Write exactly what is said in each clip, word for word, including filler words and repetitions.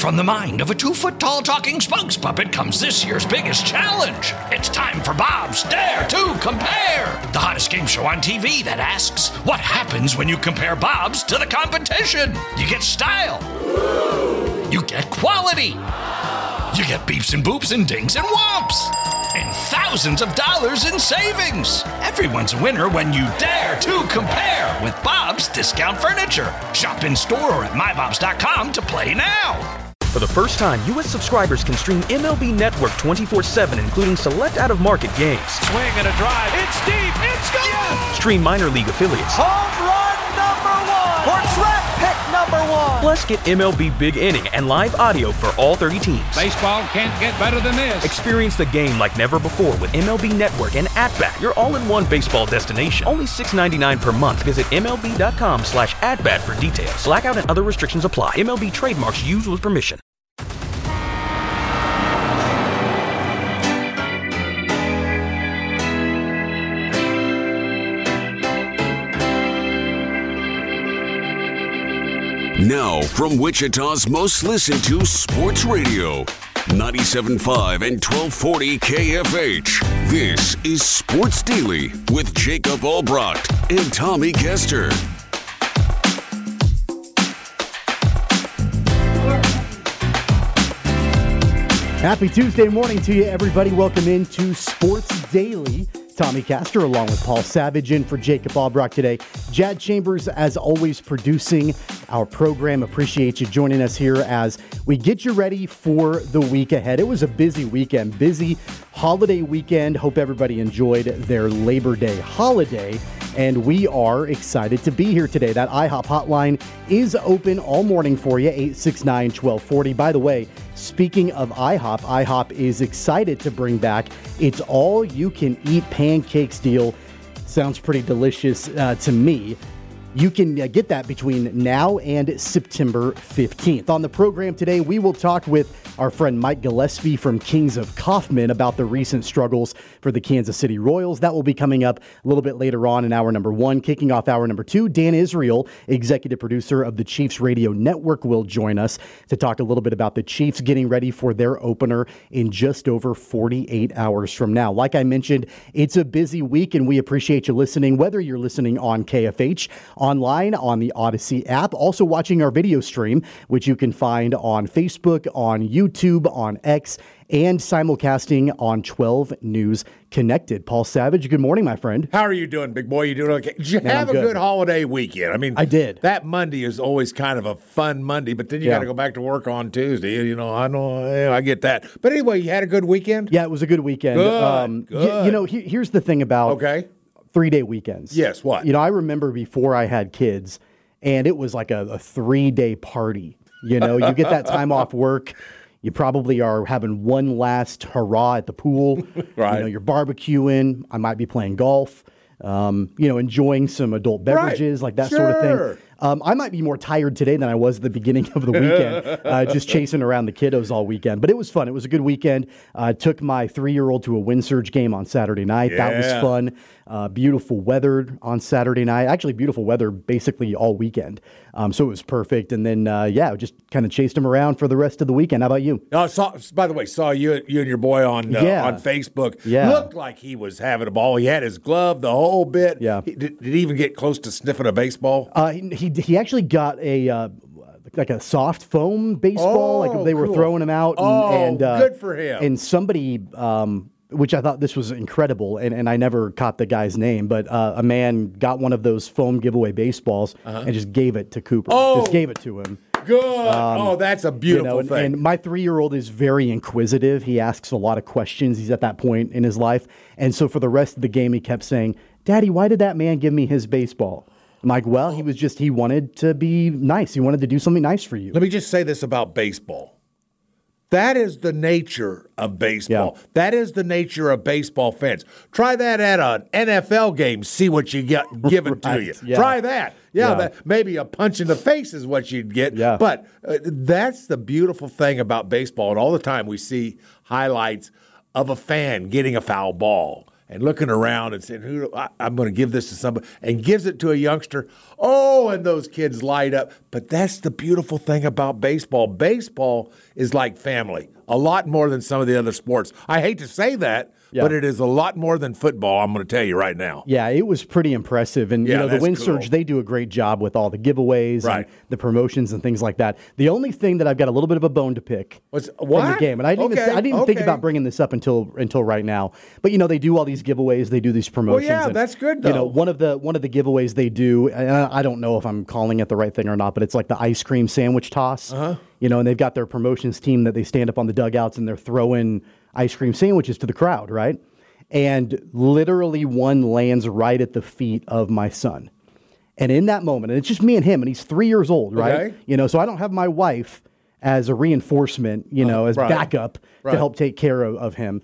From the mind of a two-foot-tall talking spokes puppet comes this year's biggest challenge. It's time for Bob's Dare to Compare, the hottest game show on T V that asks, what happens when you compare Bobs to the competition? You get style. You get quality. You get beeps and boops and dings and whomps. And thousands of dollars in savings. Everyone's a winner when you dare to compare with Bob's Discount Furniture. Shop in store or at my bobs dot com to play now. For the first time, U S subscribers can stream M L B Network twenty-four seven, including select out-of-market games. Swing and a drive. It's deep. It's gone. Yes! Stream minor league affiliates. Home run number one. Or track pick number one. Plus, get M L B Big Inning and live audio for all thirty teams. Baseball can't get better than this. Experience the game like never before with M L B Network and At-Bat, your all-in-one baseball destination. Only six dollars and ninety-nine cents per month. Visit M L B dot com slash at-bat for details. Blackout and other restrictions apply. M L B trademarks used with permission. Now, from Wichita's most listened to sports radio, ninety-seven point five and twelve forty K F H. This is Sports Daily with Jacob Albrecht and Tommy Kester. Happy Tuesday morning to you, everybody. Welcome into Sports Daily. Tommy Kester along with Paul Savage in for Jacob Albrecht today. Jad Chambers, as always, producing our program. Appreciate you joining us here as we get you ready for the week ahead. It was a busy weekend, busy holiday weekend. Hope everybody enjoyed their Labor Day holiday. And we are excited to be here today. That IHOP hotline is open all morning for you, eight six nine, one two four zero. By the way, speaking of IHOP, IHOP is excited to bring back its all-you-can-eat pancakes deal. Sounds pretty delicious uh, to me. You can uh, get that between now and September fifteenth. On the program today, we will talk with our friend Mike Gillespie from Kings of Kaufman about the recent struggles for the Kansas City Royals. That will be coming up a little bit later on in hour number one. Kicking off hour number two, Dan Israel, executive producer of the Chiefs Radio Network, will join us to talk a little bit about the Chiefs getting ready for their opener in just over forty-eight hours from now. Like I mentioned, it's a busy week, and we appreciate you listening, whether you're listening on K F H, online, on the Odyssey app, also watching our video stream, which you can find on Facebook, on YouTube, on X, and simulcasting on twelve News Connected. Paul Savage, good morning, my friend. How are you doing, big boy? You doing okay? Did you Man, have I'm a good. good holiday weekend? I mean, I did. That Monday is always kind of a fun Monday, but then you Yeah. got to go back to work on Tuesday. You know, I know, yeah, I get that. But anyway, you had a good weekend? Yeah, it was a good weekend. Good, um, y- good. you know, he- here's the thing about Okay. three-day weekends. Yes, what? You know, I remember before I had kids, and it was like a, a three-day party. You know, you get that time off work. You probably are having one last hurrah at the pool. Right. You know, you're barbecuing. I might be playing golf. Um, you know, enjoying some adult beverages, Right. like that sort of Sure. thing. Um, I might be more tired today than I was at the beginning of the weekend, uh, just chasing around the kiddos all weekend. But it was fun. It was a good weekend. Uh, took my three-year-old to a Wind Surge game on Saturday night. That was Yeah. fun. Uh, beautiful weather on Saturday night. Actually, beautiful weather basically all weekend. Um, so it was perfect. And then, uh, yeah, just kind of chased him around for the rest of the weekend. How about you? Oh, saw, by the way, saw you you and your boy on uh, Yeah. on Facebook. Yeah. Looked like he was having a ball. He had his glove, the whole bit. Yeah. He, did, did he even get close to sniffing a baseball? Uh, he, he he actually got a uh, like a soft foam baseball. Oh, like they were cool. throwing him out. And, Oh, and, uh, good for him. And somebody, um, which I thought this was incredible, and, and I never caught the guy's name, but uh, a man got one of those foam giveaway baseballs and just gave it to Cooper. Oh. Just gave it to him. Good. oh, that's a beautiful You know, and, thing. and my three-year-old is very inquisitive. He asks a lot of questions. He's at that point in his life. And so for the rest of the game, he kept saying, Daddy, why did that man give me his baseball? I'm like, well, he was just, he wanted to be nice. He wanted to do something nice for you. Let me just say this about baseball. That is the nature of baseball. Yeah. That is the nature of baseball fans. Try that at an N F L game, see what you get given to Right, you. yeah. Try that. Yeah, Yeah. That, maybe a punch in the face is what you'd get. Yeah. But uh, that's the beautiful thing about baseball. And all the time we see highlights of a fan getting a foul ball, and looking around and saying, "Who I, I'm going to give this to somebody," and gives it to a youngster. Oh, and those kids light up. But that's the beautiful thing about baseball. Baseball is like family, a lot more than some of the other sports. I hate to say that, yeah. but it is a lot more than football, I'm going to tell you right now. Yeah, it was pretty impressive. And, yeah, you know, the Wind cool. Surge, they do a great job with all the giveaways right. and the promotions and things like that. The only thing that I've got a little bit of a bone to pick What's, what? from the game, and I didn't okay. even, th- I didn't even okay. think about bringing this up until until right now, but, you know, they do all these giveaways, they do these promotions. Well, yeah, and, that's good, though. You know, one of the one of the giveaways they do, and I don't know if I'm calling it the right thing or not, but it's like the ice cream sandwich toss. Uh-huh. You know, and they've got their promotions team that they stand up on the dugouts and they're throwing ice cream sandwiches to the crowd, right? And literally one lands right at the feet of my son. And in that moment, and it's just me and him, and he's three years old, right? Okay. You know, so I don't have my wife as a reinforcement, you know, uh, as right. backup right. to help take care of, of him.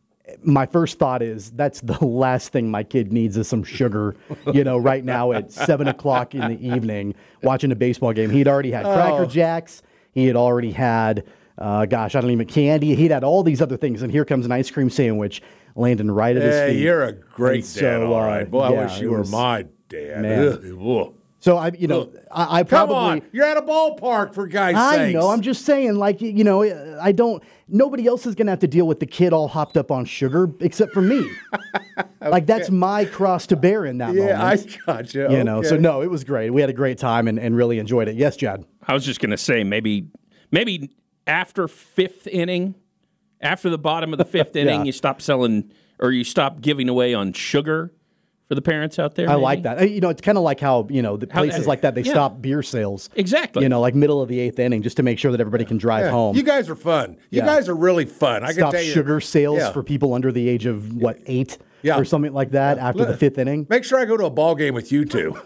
My first thought is that's the last thing my kid needs is some sugar, you know, right now at seven o'clock in the evening watching a baseball game. He'd already had Cracker Oh. Jacks. He had already had, uh, gosh, I don't even, candy. He'd had all these other things. And here comes an ice cream sandwich landing right at his Hey, feet. you're a great And dad, so, all uh, right. Boy, yeah, I wish you it were was- my dad. Man. Ugh. So, I, you know, I, I Come probably. on, you're at a ballpark, for God's I sakes. know. I'm just saying, like, you know, I don't. Nobody else is going to have to deal with the kid all hopped up on sugar except for me. okay. Like, that's my cross to bear in that Yeah, moment. I got you. You know, so no, it was great. We had a great time and, and really enjoyed it. Yes, Jad. I was just going to say maybe maybe after fifth inning, after the bottom of the fifth inning, Yeah. you stop selling or you stop giving away on sugar for the parents out there. I maybe? like that. You know, it's kind of like how, you know, the How- places like that, they yeah. stop beer sales. Exactly. You know, like middle of the eighth inning just to make sure that everybody can drive Yeah. home. You guys are fun. You Yeah. guys are really fun. I Stop can tell you. sugar sales Yeah. for people under the age of, what, eight? Yeah. Or something like that after the fifth inning. Make sure I go to a ball game with you two.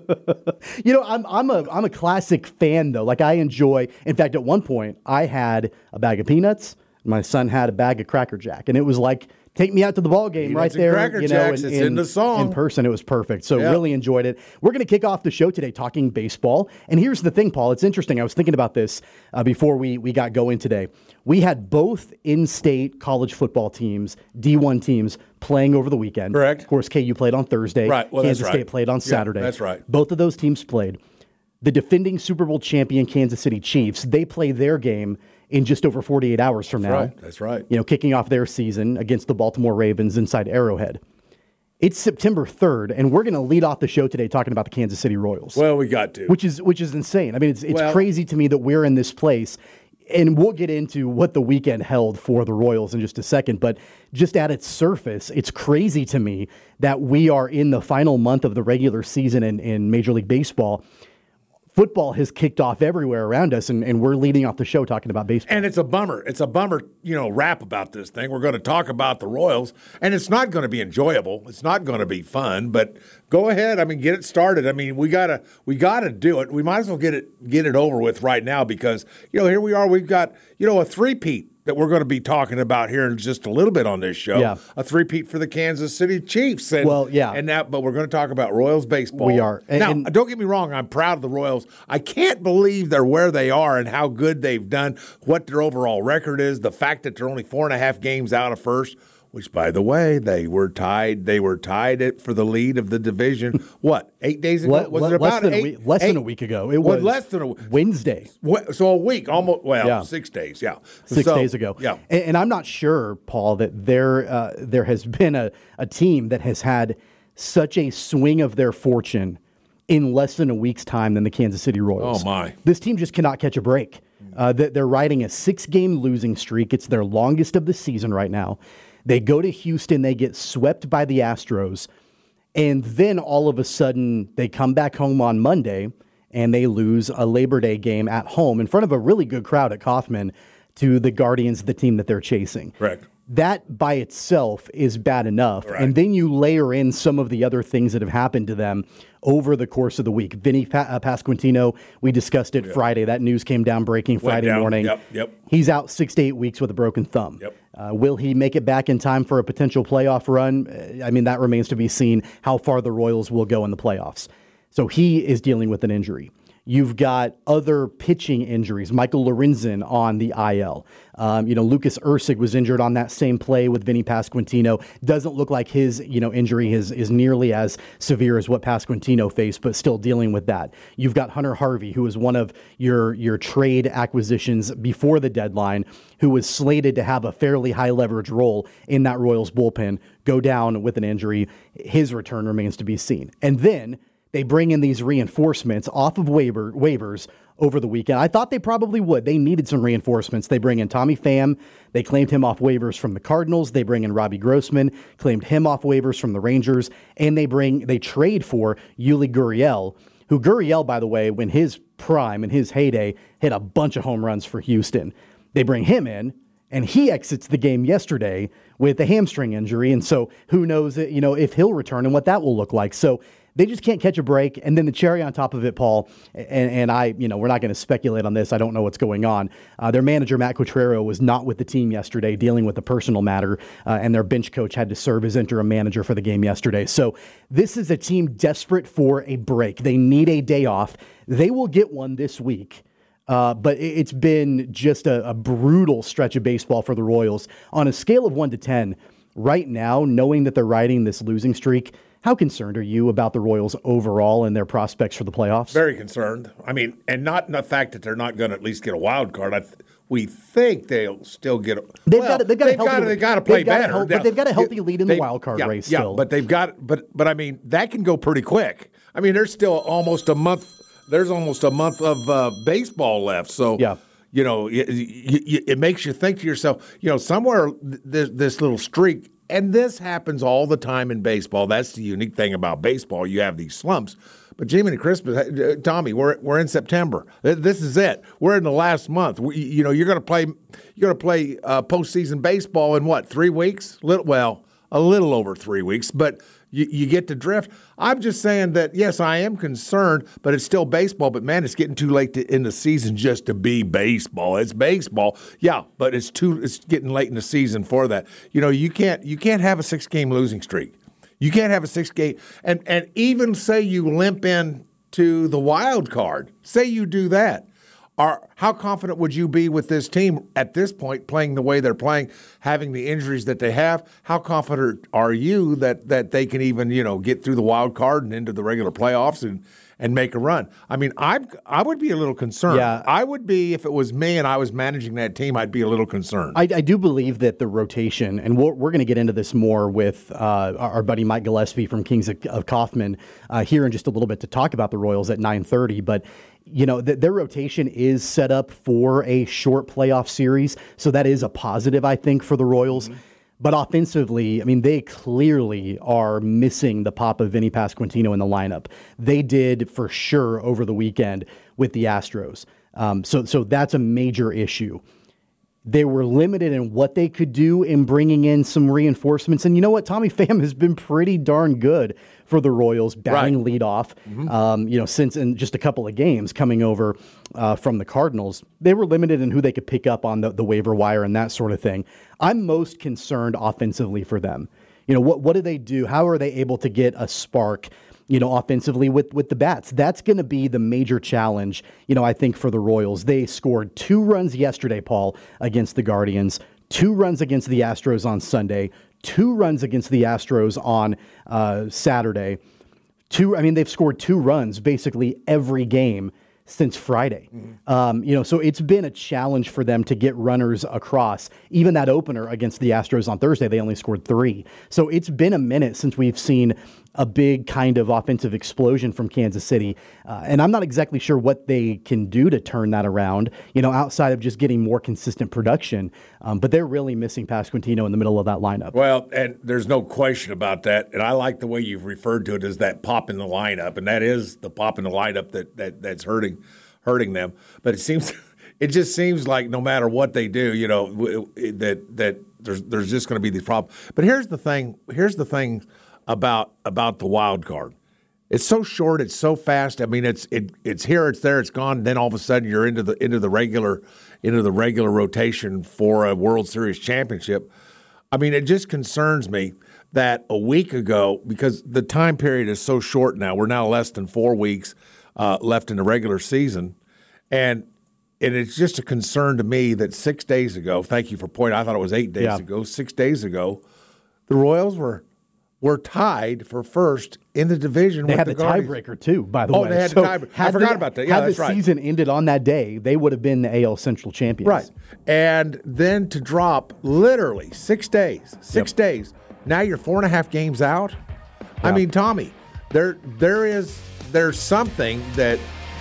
You know, I'm I'm a I'm a classic fan though. Like I enjoy. In fact, at one point, I had a bag of peanuts. My son had a bag of Cracker Jack, and it was like, take me out to the ball game Peanuts right and there. Cracker you know, Jacks, in, it's in the song. in person. It was perfect. So Yeah. really enjoyed it. We're going to kick off the show today talking baseball. And here's the thing, Paul. It's interesting. I was thinking about this uh, before we we got going today. We had both in-state college football teams, D one teams, playing over the weekend. Correct. Of course, K U played on Thursday. Right. Well, that's Kansas right. State played on Yeah, Saturday. that's right. Both of those teams played. The defending Super Bowl champion Kansas City Chiefs, they play their game in just over forty-eight hours from now. right. That's right. You know, kicking off their season against the Baltimore Ravens inside Arrowhead. It's September third, and we're going to lead off the show today talking about the Kansas City Royals. Well, we got to. Which is which is insane. I mean, it's it's Well- crazy to me that we're in this place. And we'll get into what the weekend held for the Royals in just a second. But just at its surface, it's crazy to me that we are in the final month of the regular season in, in Major League Baseball. Football has kicked off everywhere around us, and, and we're leading off the show talking about baseball. And it's a bummer. It's a bummer, you know, rap about this thing. We're going to talk about the Royals, and it's not going to be enjoyable. It's not going to be fun, but go ahead. I mean, get it started. I mean, we gotta we gotta do it. We might as well get it get it over with right now because, you know, here we are. We've got, you know, a three-peat that we're going to be talking about here in just a little bit on this show. Yeah. A three-peat for the Kansas City Chiefs. And, Well, yeah. And that, but we're going to talk about Royals baseball. We are. And- now, and- don't get me wrong. I'm proud of the Royals. I can't believe they're where they are and how good they've done, what their overall record is, the fact that they're only four and a half games out of first, which, by the way, they were tied. They were tied it for the lead of the division. What, eight days ago? Le- was le- it less about than eight? a week, less eight, than a week ago? It well, was less than a week. Wednesday. What- So a week, almost. Well, Yeah. six days. Yeah, Six So, days ago. Yeah. And, and I'm not sure, Paul, that there uh, there has been a, a team that has had such a swing of their fortune in less than a week's time than the Kansas City Royals. Oh, my. This team just cannot catch a break. Uh, they- they're riding a six-game losing streak. It's their longest of the season right now. They go to Houston. They get swept by the Astros. And then all of a sudden, they come back home on Monday, and they lose a Labor Day game at home in front of a really good crowd at Kauffman to the Guardians, the team that they're chasing. Correct. That by itself is bad enough. Right. And then you layer in some of the other things that have happened to them over the course of the week. Vinny pa- uh, Pasquantino, we discussed it Friday. That news came down breaking Friday down. morning. Yep, yep. He's out six to eight weeks with a broken thumb. Yep. Uh, will he make it back in time for a potential playoff run? Uh, I mean, that remains to be seen how far the Royals will go in the playoffs. So he is dealing with an injury. You've got other pitching injuries. Michael Lorenzen on the I L. Um, you know, Lucas Ursig was injured on that same play with Vinny Pasquantino. Doesn't look like his, you know, injury is, is nearly as severe as what Pasquantino faced, but still dealing with that. You've got Hunter Harvey, who was one of your, your trade acquisitions before the deadline, who was slated to have a fairly high leverage role in that Royals bullpen, go down with an injury. His return remains to be seen. And then they bring in these reinforcements off of waiver, waivers over the weekend. I thought they probably would. They needed some reinforcements. They bring in Tommy Pham. They claimed him off waivers from the Cardinals. They bring in Robbie Grossman, claimed him off waivers from the Rangers. And they bring they trade for Yuli Gurriel, who Gurriel, by the way, when his prime, in his heyday, hit a bunch of home runs for Houston. They bring him in, and he exits the game yesterday with a hamstring injury. And so who knows, you know, if he'll return and what that will look like. So they just can't catch a break. And then the cherry on top of it, Paul, and, and I, you know, we're not going to speculate on this. I don't know what's going on. Uh, their manager, Matt Quatrero, was not with the team yesterday dealing with a personal matter, uh, and their bench coach had to serve as interim manager for the game yesterday. So this is a team desperate for a break. They need a day off. They will get one this week. Uh, but it's been just a, a brutal stretch of baseball for the Royals. On a scale of one to ten, right now, knowing that they're riding this losing streak, how concerned are you about the Royals overall and their prospects for the playoffs? Very concerned. I mean, and not in the fact that they're not going to at least get a wild card. I th- we think they'll still get a They've well, got. They've got. They've a healthy, got. They've got to play better. Hel- but they've got a healthy lead in they, the wild card yeah, race. Yeah, still. but they've got. But but I mean, that can go pretty quick. I mean, there's still almost a month. There's almost a month of uh, baseball left. So yeah. You know, it, it, it makes you think to yourself, you know, somewhere this, this little streak, and this happens all the time in baseball. That's the unique thing about baseball. You have these slumps. But Jiminy Christmas, Tommy, we're we're in September. This is it. We're in the last month. We, you know, you're going to play you're going to play uh, postseason baseball in what, three weeks? Little, well, a little over three weeks, but. You, you get to drift. I'm just saying that, yes, I am concerned, but it's still baseball. But, man, it's getting too late to, in the season just to be baseball. It's baseball. Yeah, but it's too. It's getting late in the season for that. You know, you can't you can't have a six-game losing streak. You can't have a six-game. And, and even say you limp in to the wild card. Say you do that. Are, how confident would you be with this team at this point, playing the way they're playing, having the injuries that they have? How confident are you that that they can even, you know, get through the wild card and into the regular playoffs and, and make a run? I mean, I I would be a little concerned. Yeah. I would be, if it was me and I was managing that team, I'd be a little concerned. I, I do believe that the rotation, and we're, we're going to get into this more with uh, our, our buddy Mike Gillespie from Kings of, of Kaufman uh, here in just a little bit to talk about the Royals at nine thirty, but you know, th- their rotation is set up for a short playoff series, so that is a positive, I think, for the Royals. Mm-hmm. But offensively, I mean, they clearly are missing the pop of Vinny Pasquantino in the lineup. They did for sure over the weekend with the Astros. Um, so, so that's a major issue. They were limited in what they could do in bringing in some reinforcements. And you know what? Tommy Pham has been pretty darn good for the Royals, batting right. leadoff, mm-hmm. um, you know, since in just a couple of games coming over uh, from the Cardinals. They were limited in who they could pick up on the, the waiver wire and that sort of thing. I'm most concerned offensively for them. You know, what, what do they do? How are they able to get a spark, you know, offensively with, with the bats? That's going to be the major challenge, you know, I think for the Royals. They scored two runs yesterday, Paul, against the Guardians, two runs against the Astros on Sunday, two runs against the Astros on uh, Saturday. Two, I mean, they've scored two runs basically every game since Friday. Mm-hmm. Um, you know, so it's been a challenge for them to get runners across. Even that opener against the Astros on Thursday, they only scored three. So it's been a minute since we've seen a big kind of offensive explosion from Kansas City. Uh, and I'm not exactly sure what they can do to turn that around, you know, outside of just getting more consistent production. Um, but they're really missing Pasquantino in the middle of that lineup. Well, and there's no question about that. And I like the way you've referred to it as that pop in the lineup. And that is the pop in the lineup that, that that's hurting hurting them. But it seems it just seems like no matter what they do, you know, that that there's there's just going to be these problems. But here's the thing. Here's the thing. about about the wild card. It's so short, it's so fast. I mean, it's it it's here, it's there, it's gone. Then all of a sudden you're into the into the regular into the regular rotation for a World Series championship. I mean, it just concerns me that a week ago, because the time period is so short now, we're now less than four weeks. uh, left in the regular season. And and it's just a concern to me that six days ago, thank you for pointing, I thought it was eight days Yeah. ago, six days ago, the Royals were were tied for first in the division They with had the the Guardians. tiebreaker, too, by the Oh, way. they had the tiebreaker. I had forgot the- about that. Yeah, had that's the right. season ended on that day, they would have been the A L Central champions. Right. And then to drop literally six days, six Yep. days. Now you're four and a half games out. I Yeah. mean, Tommy, there there is there's something that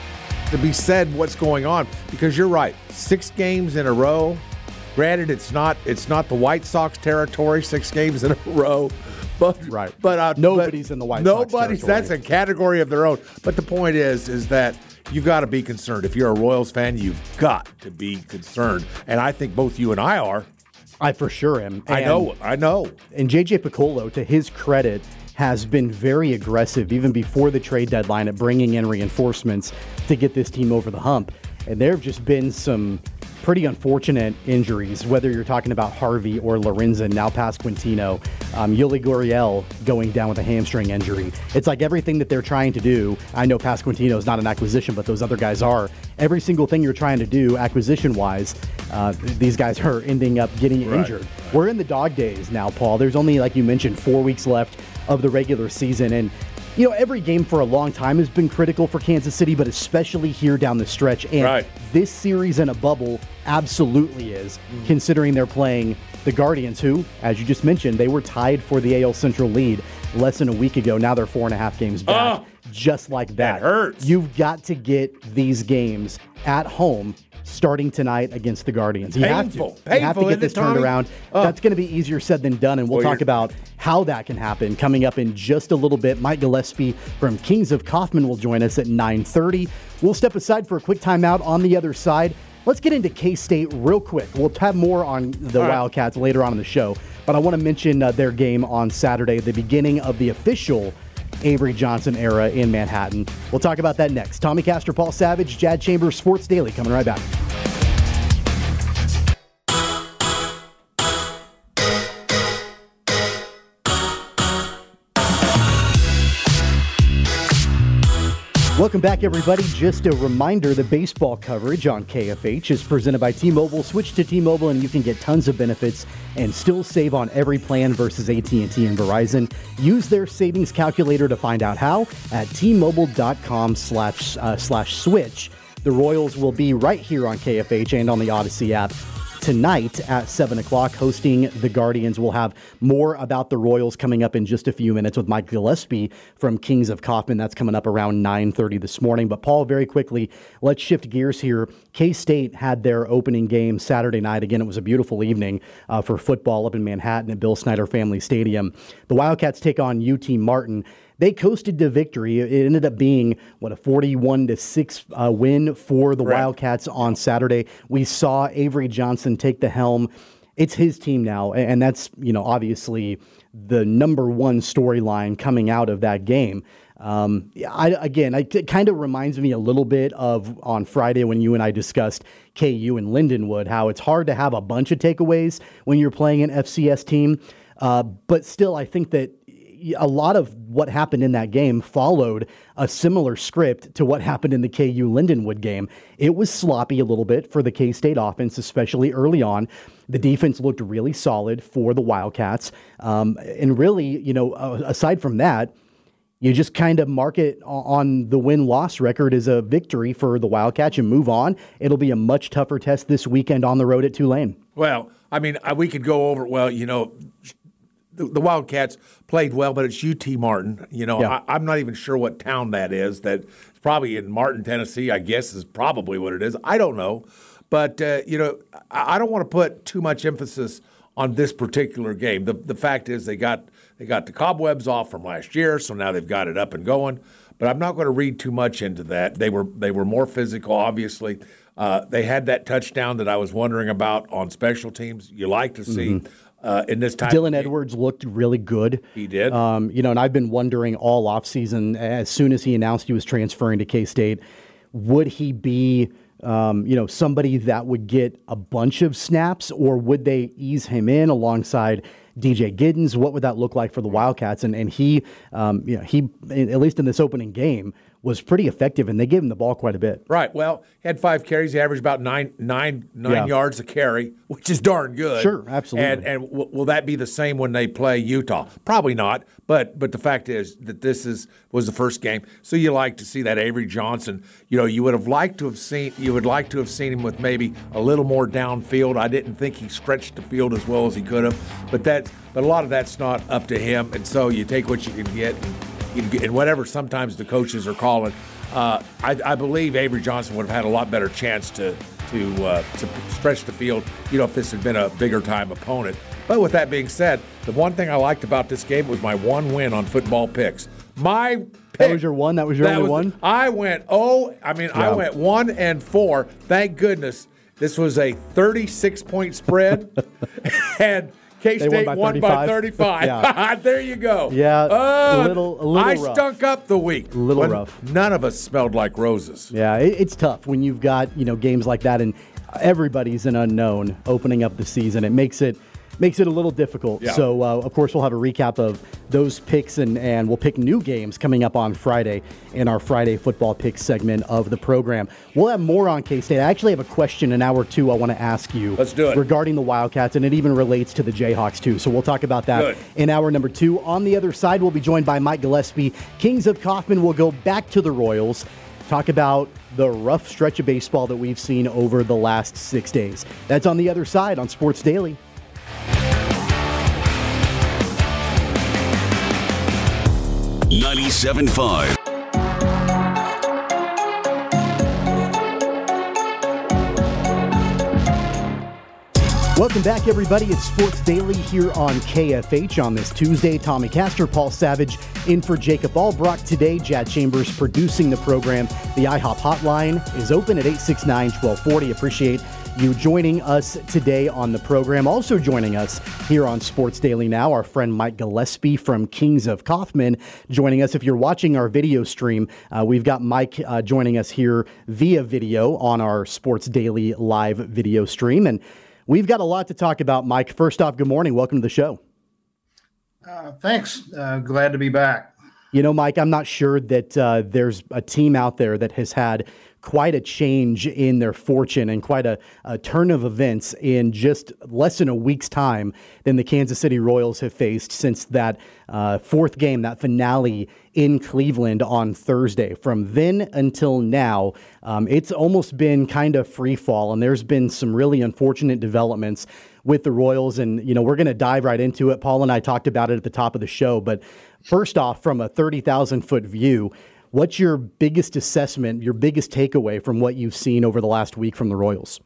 to be said what's going on, because you're right. Six games in a row. Granted, it's not it's not the White Sox territory, six games in a row. But, Right. but uh, Nobody's but in the White Sox Nobody's. territory. That's a category of their own. But the point is, is that you've got to be concerned. If you're a Royals fan, you've got to be concerned. And I think both you and I are. I for sure am. I And- know. I know. And J J Piccolo, to his credit, has been very aggressive even before the trade deadline at bringing in reinforcements to get this team over the hump. And there have just been some pretty unfortunate injuries, whether you're talking about Harvey or Lorenzen, now Pasquantino, um, Yuli Gurriel going down with a hamstring injury. It's like everything that they're trying to do. I know Pasquantino is not an acquisition, but those other guys are. Every single thing you're trying to do acquisition-wise, uh, these guys are ending up getting Right. injured. We're in the dog days now, Paul. There's only, like you mentioned, four weeks left of the regular season. And, you know, every game for a long time has been critical for Kansas City, but especially here down the stretch. And Right. this series in a bubble absolutely is, Mm-hmm. considering they're playing the Guardians, who, as you just mentioned, they were tied for the A L Central lead less than a week ago. Now they're four and a half games back. Oh, just like that. that hurts. You've got to get these games at home starting tonight against the Guardians. You have to. Painful. You have to Painful, get isn't this it, turned Tommy? around. Oh. That's going to be easier said than done, and we'll Well, talk you're- about how that can happen coming up in just a little bit. Mike Gillespie from Kings of Kaufman will join us at nine thirty. We'll step aside for a quick timeout. On the other side, let's get into K-State real quick. We'll have more on the All right. Wildcats later on in the show, but I want to mention uh, their game on Saturday, the beginning of the official Avery Johnson era in Manhattan. We'll talk about that next. Tommy Castor, Paul Savage, Jad Chambers, Sports Daily, coming right back. Welcome back, everybody. Just a reminder, the baseball coverage on K F H is presented by T-Mobile. Switch to T-Mobile and you can get tons of benefits and still save on every plan versus A T and T and Verizon. Use their savings calculator to find out how at T-Mobile.com slash uh, slash switch. The Royals will be right here on K F H and on the Odyssey app tonight at seven o'clock hosting the Guardians. We'll have more about the Royals coming up in just a few minutes with Mike Gillespie from Kings of Kaufman. That's coming up around nine thirty this morning. But Paul, very quickly, let's shift gears here. K-State had their opening game Saturday night. Again, it was a beautiful evening uh, for football up in Manhattan at Bill Snyder Family Stadium. The Wildcats take on U T Martin. They coasted to victory. It ended up being, what, a forty-one to six uh, win for the Correct. Wildcats on Saturday. We saw Avery Johnson take the helm. It's his team now, and that's, you know, obviously the number one storyline coming out of that game. Um, I, again, I, it kind of reminds me a little bit of on Friday when you and I discussed K U and Lindenwood, how it's hard to have a bunch of takeaways when you're playing an F C S team. Uh, but still, I think that a lot of what happened in that game followed a similar script to what happened in the K U Lindenwood game. It was sloppy a little bit for the K-State offense, especially early on. The defense looked really solid for the Wildcats. Um, and really, you know, uh, aside from that, you just kind of mark it on the win-loss record as a victory for the Wildcats and move on. It'll be a much tougher test this weekend on the road at Tulane. Well, I mean, uh, we could go over, well, you know, the, the Wildcats played well, but it's U T Martin. You know, Yeah. I, I'm not even sure what town that is. That it's probably in Martin, Tennessee, I guess is probably what it is. I don't know. But, uh, you know, I, I don't want to put too much emphasis on this particular game. The the fact is they got they got the cobwebs off from last year, so now they've got it up and going. But I'm not going to read too much into that. They were they were more physical, obviously. Uh, they had that touchdown that I was wondering about on special teams. You like to see Mm-hmm. uh, in this time. Dylan Edwards looked really good. He did. Um, you know, and I've been wondering all offseason, as soon as he announced he was transferring to K-State, would he be, um, you know, somebody that would get a bunch of snaps, or would they ease him in alongside D J Giddens? What would that look like for the Wildcats? And and he, um, you know, he at least in this opening game was pretty effective, and they gave him the ball quite a bit. Right. Well, he had five carries. He averaged about nine, nine, nine Yeah. yards a carry, which is darn good. Sure, absolutely. And, and w- will that be the same when they play Utah? Probably not. But but the fact is that this is was the first game, so you like to see that Avery Johnson. You know, you would have liked to have seen you would like to have seen him with maybe a little more downfield. I didn't think he stretched the field as well as he could have, but that but a lot of that's not up to him. And so you take what you can get. And, and whatever sometimes the coaches are calling, uh, I, I believe Avery Johnson would have had a lot better chance to to uh, to stretch the field, you know, if this had been a bigger time opponent. But with that being said, the one thing I liked about this game was my one win on football picks. My pick, That was your one? That was your that only was- one? I went oh, I mean, I Yeah. went one and four. Thank goodness this was a thirty-six point spread, and K-State They won by won by thirty-five. thirty-five. Yeah. There you go. Yeah, Uh, a little- a little I rough. stunk up the week. A little when rough. None of us smelled like roses. Yeah, it, it's tough when you've got, you know, games like that and everybody's an unknown opening up the season. It makes it makes it a little difficult. Yeah. So, uh, of course, we'll have a recap of those picks and, and we'll pick new games coming up on Friday in our Friday football picks segment of the program. We'll have more on K-State. I actually have a question in hour two I want to ask you. Let's do it. Regarding the Wildcats, and it even relates to the Jayhawks, too. So we'll talk about that Good. in hour number two. On the other side, we'll be joined by Mike Gillespie. Kings of Kaufman will go back to the Royals. Talk about the rough stretch of baseball that we've seen over the last six days. That's on the other side on Sports Daily. ninety-seven point five. Welcome back, everybody. It's Sports Daily here on K F H on this Tuesday. Tommy Castor, Paul Savage in for Jacob Albrock today. Jad Chambers producing the program. The IHOP hotline is open at eight six nine, one two four zero. Appreciate you joining us today on the program. Also joining us here on Sports Daily now, our friend Mike Gillespie from Kings of Kaufman joining us. If you're watching our video stream, uh, we've got Mike uh, joining us here via video on our Sports Daily live video stream. And we've got a lot to talk about, Mike. First off, good morning. Welcome to the show. Uh, thanks. Uh, glad to be back. You know, Mike, I'm not sure that uh, there's a team out there that has had quite a change in their fortune and quite a, a turn of events in just less than a week's time than the Kansas City Royals have faced since that uh, fourth game, that finale in Cleveland on Thursday. From then until now, um, it's almost been kind of free fall, and there's been some really unfortunate developments with the Royals. And, you know, we're going to dive right into it. Paul and I talked about it at the top of the show. But first off, from a thirty thousand foot view, what's your biggest assessment, your biggest takeaway from what you've seen over the last week from the Royals?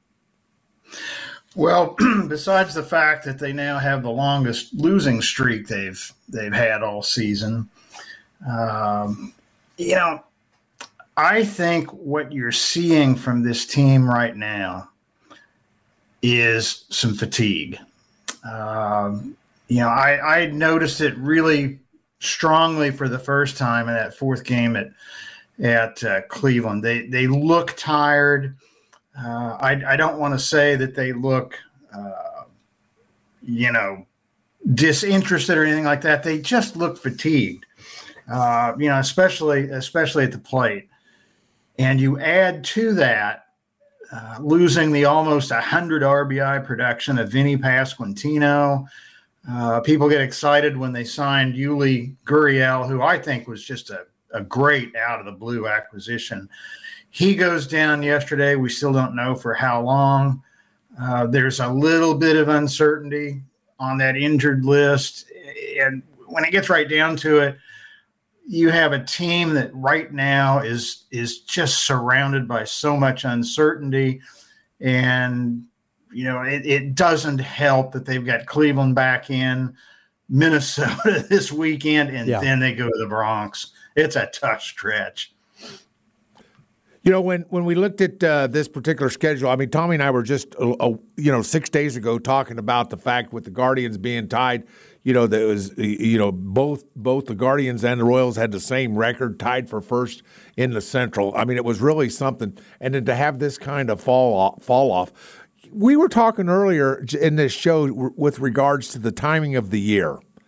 Well, besides the fact that they now have the longest losing streak they've they've had all season, um, you know, I think what you're seeing from this team right now is some fatigue. Um, you know, I, I noticed it really strongly for the first time in that fourth game at at uh, Cleveland. They they look tired. Uh, I I don't want to say that they look, uh, you know, disinterested or anything like that. They just look fatigued. Uh, you know, especially especially at the plate. And you add to that uh, losing the almost one hundred R B I production of Vinny Pasquantino. Uh, people get excited when they signed Yuli Gurriel, who I think was just a, a great out-of-the-blue acquisition. He goes down yesterday. We still don't know for how long. Uh, there's a little bit of uncertainty on that injured list. And when it gets right down to it, you have a team that right now is is just surrounded by so much uncertainty. And you know, it, it doesn't help that they've got Cleveland back in, Minnesota this weekend, and Yeah. then they go to the Bronx. It's a tough stretch. You know, when, when we looked at uh, this particular schedule, I mean, Tommy and I were just, uh, uh, you know, six days ago talking about the fact with the Guardians being tied, you know, that was, you know, both both the Guardians and the Royals had the same record, tied for first in the Central. I mean, it was really something. And then to have this kind of fall off, fall off. We were talking earlier in this show with regards to the timing of the year.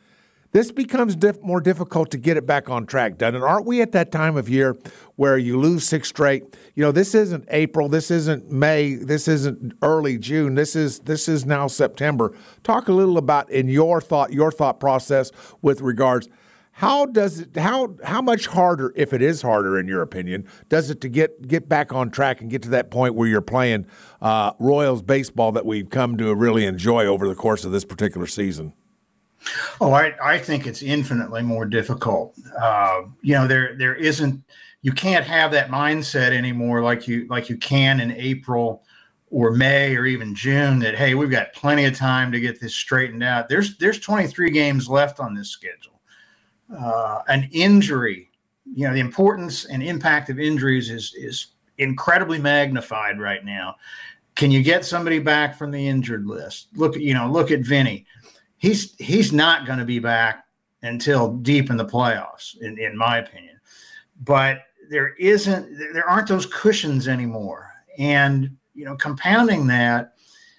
this becomes diff- more difficult to get it back on track, doesn't it? Aren't we at that time of year where you lose six straight? You know, this isn't April, this isn't May, this isn't early June. This is this is now September. Talk a little about in your thought your thought process with regards. How does it? How how much harder, if it is harder in your opinion, does it to get get back on track and get to that point where you're playing uh, Royals baseball that we've come to really enjoy over the course of this particular season? Oh, I, I think it's infinitely more difficult. Uh, you know, there there isn't you can't have that mindset anymore like you like you can in April or May or even June that, hey, we've got plenty of time to get this straightened out. There's there's twenty-three games left on this schedule. Uh, an injury, you know, the importance and impact of injuries is is incredibly magnified right now. Can you get somebody back from the injured list? Look, you know, look at Vinny. He's he's not going to be back until deep in the playoffs, in, in my opinion. But there isn't, there aren't those cushions anymore. And, you know, compounding that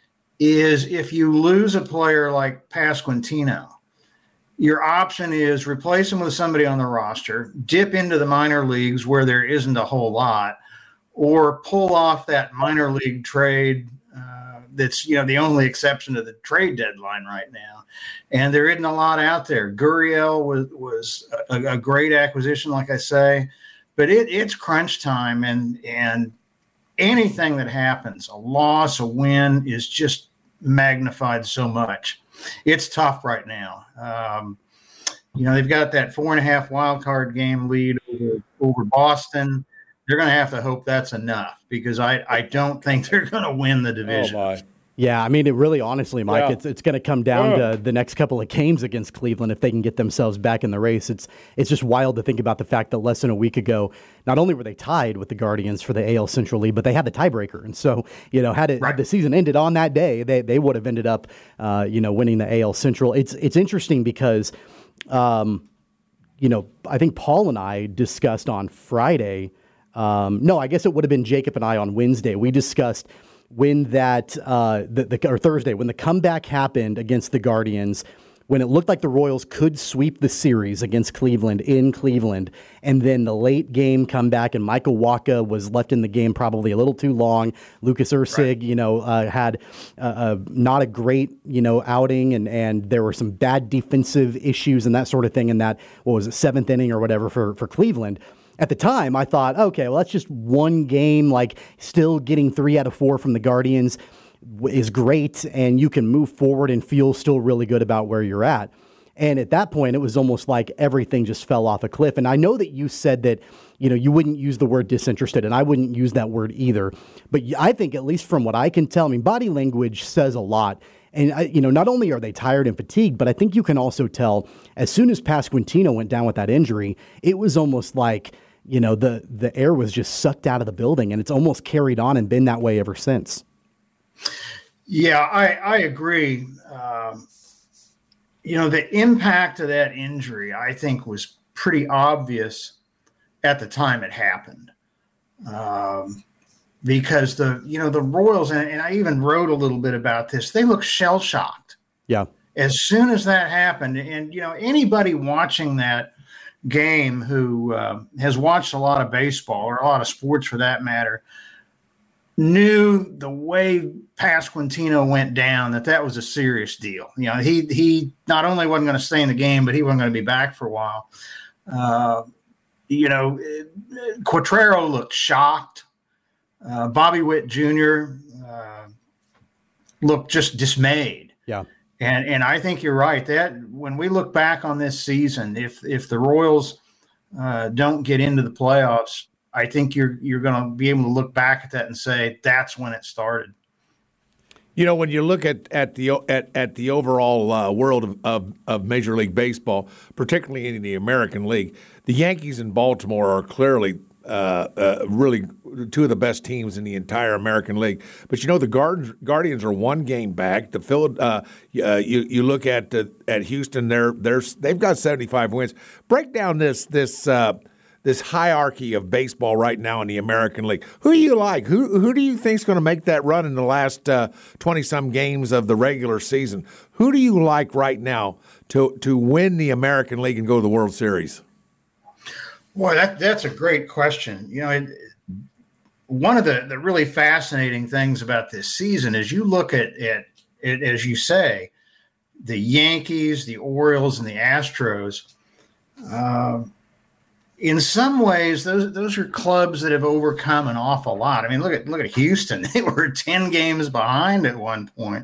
is if you lose a player like Pasquantino, your option is replace him with somebody on the roster, dip into the minor leagues where there isn't a whole lot, or pull off that minor league trade uh, that's, you know, the only exception to the trade deadline right now. And there isn't a lot out there. Gurriel was was a, a great acquisition, like I say, but it, it's crunch time, and and anything that happens, a loss, a win, is just magnified so much. It's tough right now. Um, you know, they've got that four and a half wild card game lead over, over Boston. They're going to have to hope that's enough, because I, I don't think they're going to win the division. Oh, my. Yeah, I mean, it really, honestly, Mike, Yeah. it's it's going to come down Yeah. to the next couple of games against Cleveland if they can get themselves back in the race. It's it's just wild to think about the fact that less than a week ago, not only were they tied with the Guardians for the A L Central lead, but they had the tiebreaker. And so, you know, had it Right. had the season ended on that day, they they would have ended up, uh, you know, winning the A L Central. It's it's interesting because, um, you know, I think Paul and I discussed on Friday. Um, no, I guess it would have been Jacob and I on Wednesday. We discussed when that uh, the, the or Thursday when the comeback happened against the Guardians, when it looked like the Royals could sweep the series against Cleveland in Cleveland, and then the late game comeback and Michael Wacha was left in the game probably a little too long. Lucas Erceg, right. you know, uh, had uh, uh, not a great you know outing, and and there were some bad defensive issues and that sort of thing in that what was it seventh inning or whatever for for Cleveland. At the time, I thought, okay, well, that's just one game. Like, still getting three out of four from the Guardians is great, and you can move forward and feel still really good about where you're at. And at that point, it was almost like everything just fell off a cliff. And I know that you said that, you know, you wouldn't use the word disinterested, and I wouldn't use that word either. But I think, at least from what I can tell, I mean, body language says a lot. And, I, you know, not only are they tired and fatigued, but I think you can also tell as soon as Pasquantino went down with that injury, it was almost like, you know, the, the air was just sucked out of the building, and it's almost carried on and been that way ever since. Yeah, I, I agree. Um, you know, the impact of that injury, I think, was pretty obvious at the time it happened. Um, because the, you know, the Royals, and, and I even wrote a little bit about this, they look shell-shocked. Yeah. As soon as that happened, and, you know, anybody watching that game who uh, has watched a lot of baseball, or a lot of sports for that matter, knew the way Pasquantino went down that that was a serious deal. You know, he he not only wasn't going to stay in the game, but he wasn't going to be back for a while. Uh, you know, Quatrero looked shocked. Uh, Bobby Witt Junior uh, looked just dismayed. Yeah. And and I think you're right that when we look back on this season, if if the Royals uh, don't get into the playoffs, I think you're you're going to be able to look back at that and say that's when it started. You know, when you look at at the at, at the overall uh, world of, of of Major League Baseball, particularly in the American League, the Yankees and Baltimore are clearly uh, uh, really two of the best teams in the entire American League. But you know, the Guardians, Guardians are one game back. The Phil, uh, uh, you you look at uh, at Houston, they're they're they've got seventy-five wins. Break down this this uh, this hierarchy of baseball right now in the American League. Who do you like? Who who do you think's going to make that run in the last twenty uh, some games of the regular season? Who do you like right now to to win the American League and go to the World Series? Boy, that that's a great question. You know, it, one of the, the really fascinating things about this season is you look at it, it, as you say, the Yankees, the Orioles, and the Astros. Uh, in some ways, those those are clubs that have overcome an awful lot. I mean, look at look at Houston; they were ten games behind at one point,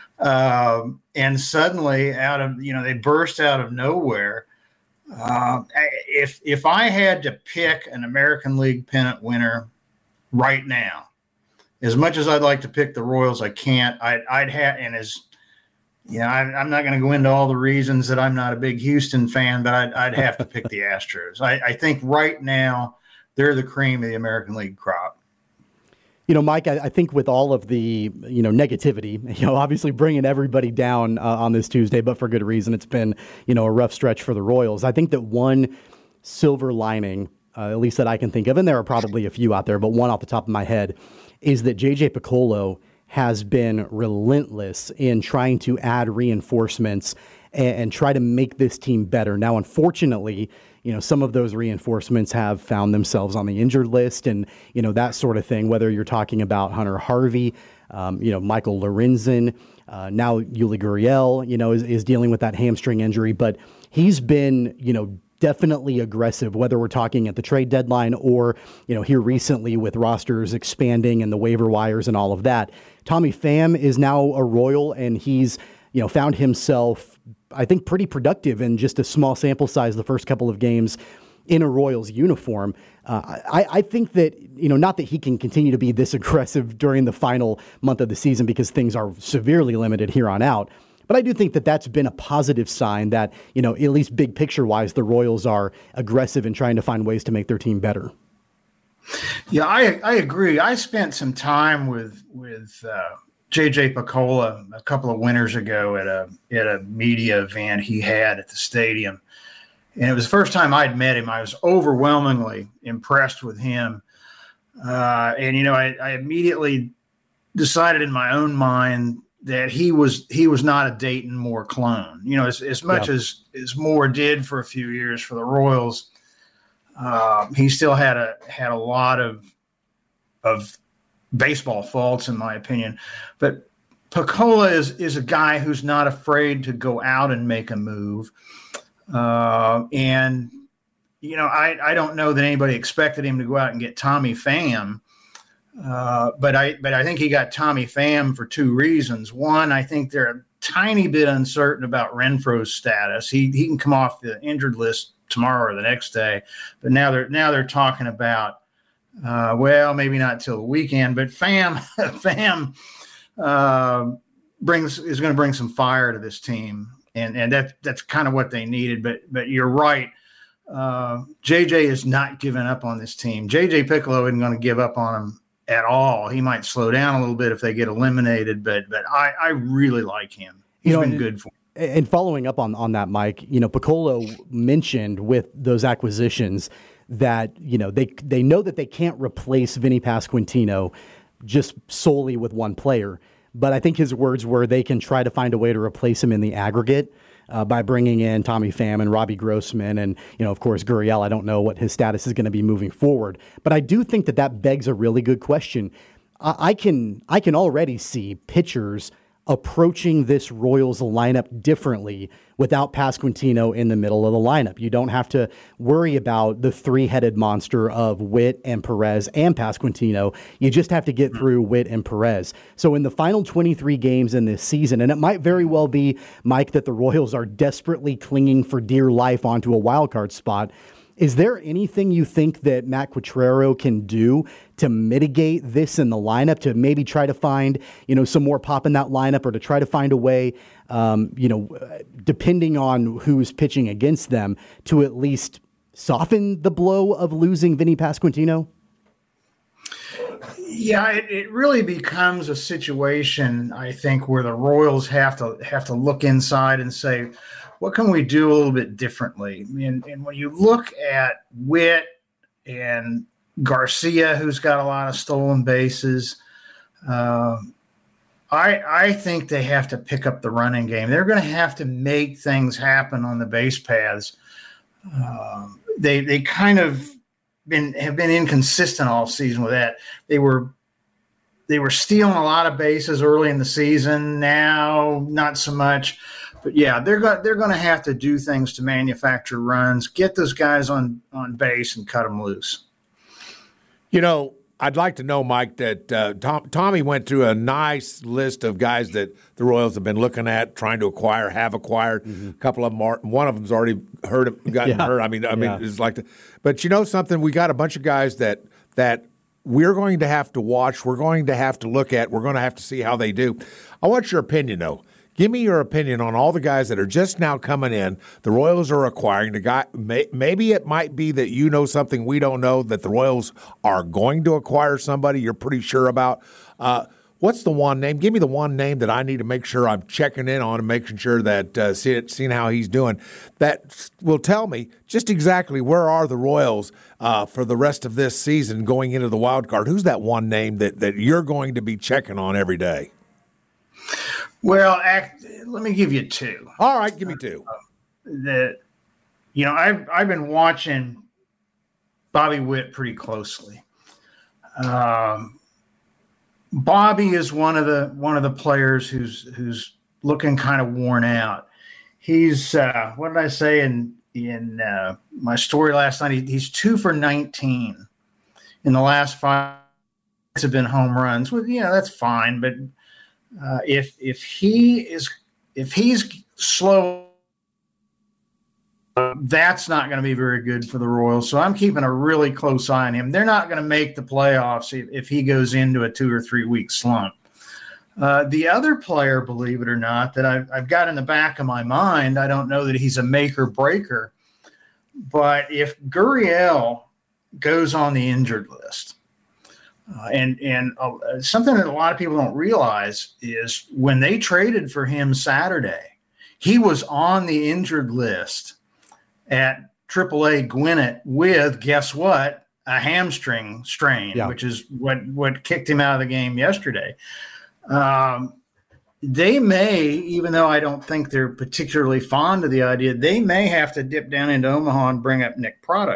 uh, and suddenly, out of you know, they burst out of nowhere. Uh, if if I had to pick an American League pennant winner right now, as much as I'd like to pick the Royals, I can't. I'd, I'd have, and as you know, I, I'm not going to go into all the reasons that I'm not a big Houston fan, but I'd, I'd have to pick the Astros. I, I think right now they're the cream of the American League crop. You know, Mike, I, I think with all of the, you know, negativity, you know, obviously bringing everybody down uh, on this Tuesday, but for good reason. It's been, you know, a rough stretch for the Royals. I think that one silver lining, uh, at least that I can think of, and there are probably a few out there, but one off the top of my head, is that J J Picollo has been relentless in trying to add reinforcements and, and try to make this team better. Now, unfortunately, you know, some of those reinforcements have found themselves on the injured list and, you know, that sort of thing, whether you're talking about Hunter Harvey, um, you know, Michael Lorenzen, uh, now Yuli Gurriel, you know, is, is dealing with that hamstring injury, but he's been, you know, definitely aggressive, whether we're talking at the trade deadline or, you know, here recently with rosters expanding and the waiver wires and all of that. Tommy Pham is now a Royal, and he's, you know, found himself, I think, pretty productive in just a small sample size the first couple of games in a Royals uniform. Uh, I, I think that, you know, not that he can continue to be this aggressive during the final month of the season because things are severely limited here on out. But I do think that that's been a positive sign that, you know, at least big picture wise, the Royals are aggressive in trying to find ways to make their team better. Yeah, I I agree. I spent some time with with uh, J J Picollo a couple of winters ago at a at a media event he had at the stadium, and it was the first time I'd met him. I was overwhelmingly impressed with him, uh, and you know, I, I immediately decided in my own mind that he was he was not a Dayton Moore clone. You know, as, as much yeah. as, as Moore did for a few years for the Royals, uh, he still had a had a lot of of baseball faults, in my opinion. But Picollo is is a guy who's not afraid to go out and make a move. Uh, and, you know, I, I don't know that anybody expected him to go out and get Tommy Pham. Uh, but I but I think he got Tommy Pham for two reasons. One, I think they're a tiny bit uncertain about Renfroe's status. He he can come off the injured list tomorrow or the next day, but now they're now they're talking about uh, well, maybe not till the weekend. But Pham Pham uh, brings is going to bring some fire to this team, and and that that's kind of what they needed. But but you're right. Uh, J J is not giving up on this team. J J Picollo isn't going to give up on him at all. He might slow down a little bit if they get eliminated, but but I, I really like him. He's you know, been and, good for me. And following up on, on that, Mike, you know, Picollo mentioned with those acquisitions that, you know, they they know that they can't replace Vinny Pasquantino just solely with one player. But I think his words were they can try to find a way to replace him in the aggregate. Uh, by bringing in Tommy Pham and Robbie Grossman and, you know, of course, Gurriel. I don't know what his status is going to be moving forward. But I do think that that begs a really good question. I, I can I can already see pitchers approaching this Royals lineup differently without Pasquantino in the middle of the lineup. You don't have to worry about the three-headed monster of Witt and Perez and Pasquantino. You just have to get through Witt and Perez. So in the final twenty-three games in this season, and it might very well be, Mike, that the Royals are desperately clinging for dear life onto a wild card spot. Is there anything you think that Matt Quatraro can do to mitigate this in the lineup, to maybe try to find, you know, some more pop in that lineup, or to try to find a way, um, you know, depending on who's pitching against them, to at least soften the blow of losing Vinny Pasquantino? Yeah, it, it really becomes a situation, I think, where the Royals have to have to look inside and say, what can we do a little bit differently? And, and when you look at Witt and Garcia, who's got a lot of stolen bases. Uh, I I think they have to pick up the running game. They're going to have to make things happen on the base paths. Uh, they they kind of been have been inconsistent all season with that. They were they were stealing a lot of bases early in the season. Now not so much. But yeah, they're going they're going to have to do things to manufacture runs, get those guys on on base, and cut them loose. You know, I'd like to know, Mike, that uh, Tom, Tommy went through a nice list of guys that the Royals have been looking at, trying to acquire, have acquired. Mm-hmm. A couple of them are. One of them's already heard, gotten yeah. hurt. I mean, I mean, yeah. it's like. The, but you know something? We got a bunch of guys that that we're going to have to watch. We're going to have to look at. We're going to have to see how they do. I want your opinion, though. Give me your opinion on all the guys that are just now coming in. The Royals are acquiring the guy. May, maybe it might be that you know something we don't know, that the Royals are going to acquire somebody you're pretty sure about. Uh, what's the one name? Give me the one name that I need to make sure I'm checking in on and making sure that uh, see it, seeing how he's doing. That will tell me just exactly where are the Royals uh, for the rest of this season going into the wild card. Who's that one name that that you're going to be checking on every day? Well, act, let me give you two. All right, give me two. Uh, that you know, I've I've been watching Bobby Witt pretty closely. Um, Bobby is one of the one of the players who's who's looking kind of worn out. He's uh, what did I say in in uh, my story last night? He, he's two for nineteen in the last five. Have been home runs. Well, you know, that's fine, but. Uh, if if he is if he's slow, uh, that's not going to be very good for the Royals. So I'm keeping a really close eye on him. They're not going to make the playoffs if, if he goes into a two or three week slump. Uh, the other player, believe it or not, that I've, I've got in the back of my mind, I don't know that he's a make or breaker, but if Gurriel goes on the injured list. Uh, and and uh, something that a lot of people don't realize is when they traded for him Saturday, he was on the injured list at triple A Gwinnett with, guess what, a hamstring strain, yeah. which is what, what kicked him out of the game yesterday. Um, they may, even though I don't think they're particularly fond of the idea, they may have to dip down into Omaha and bring up Nick Pratto.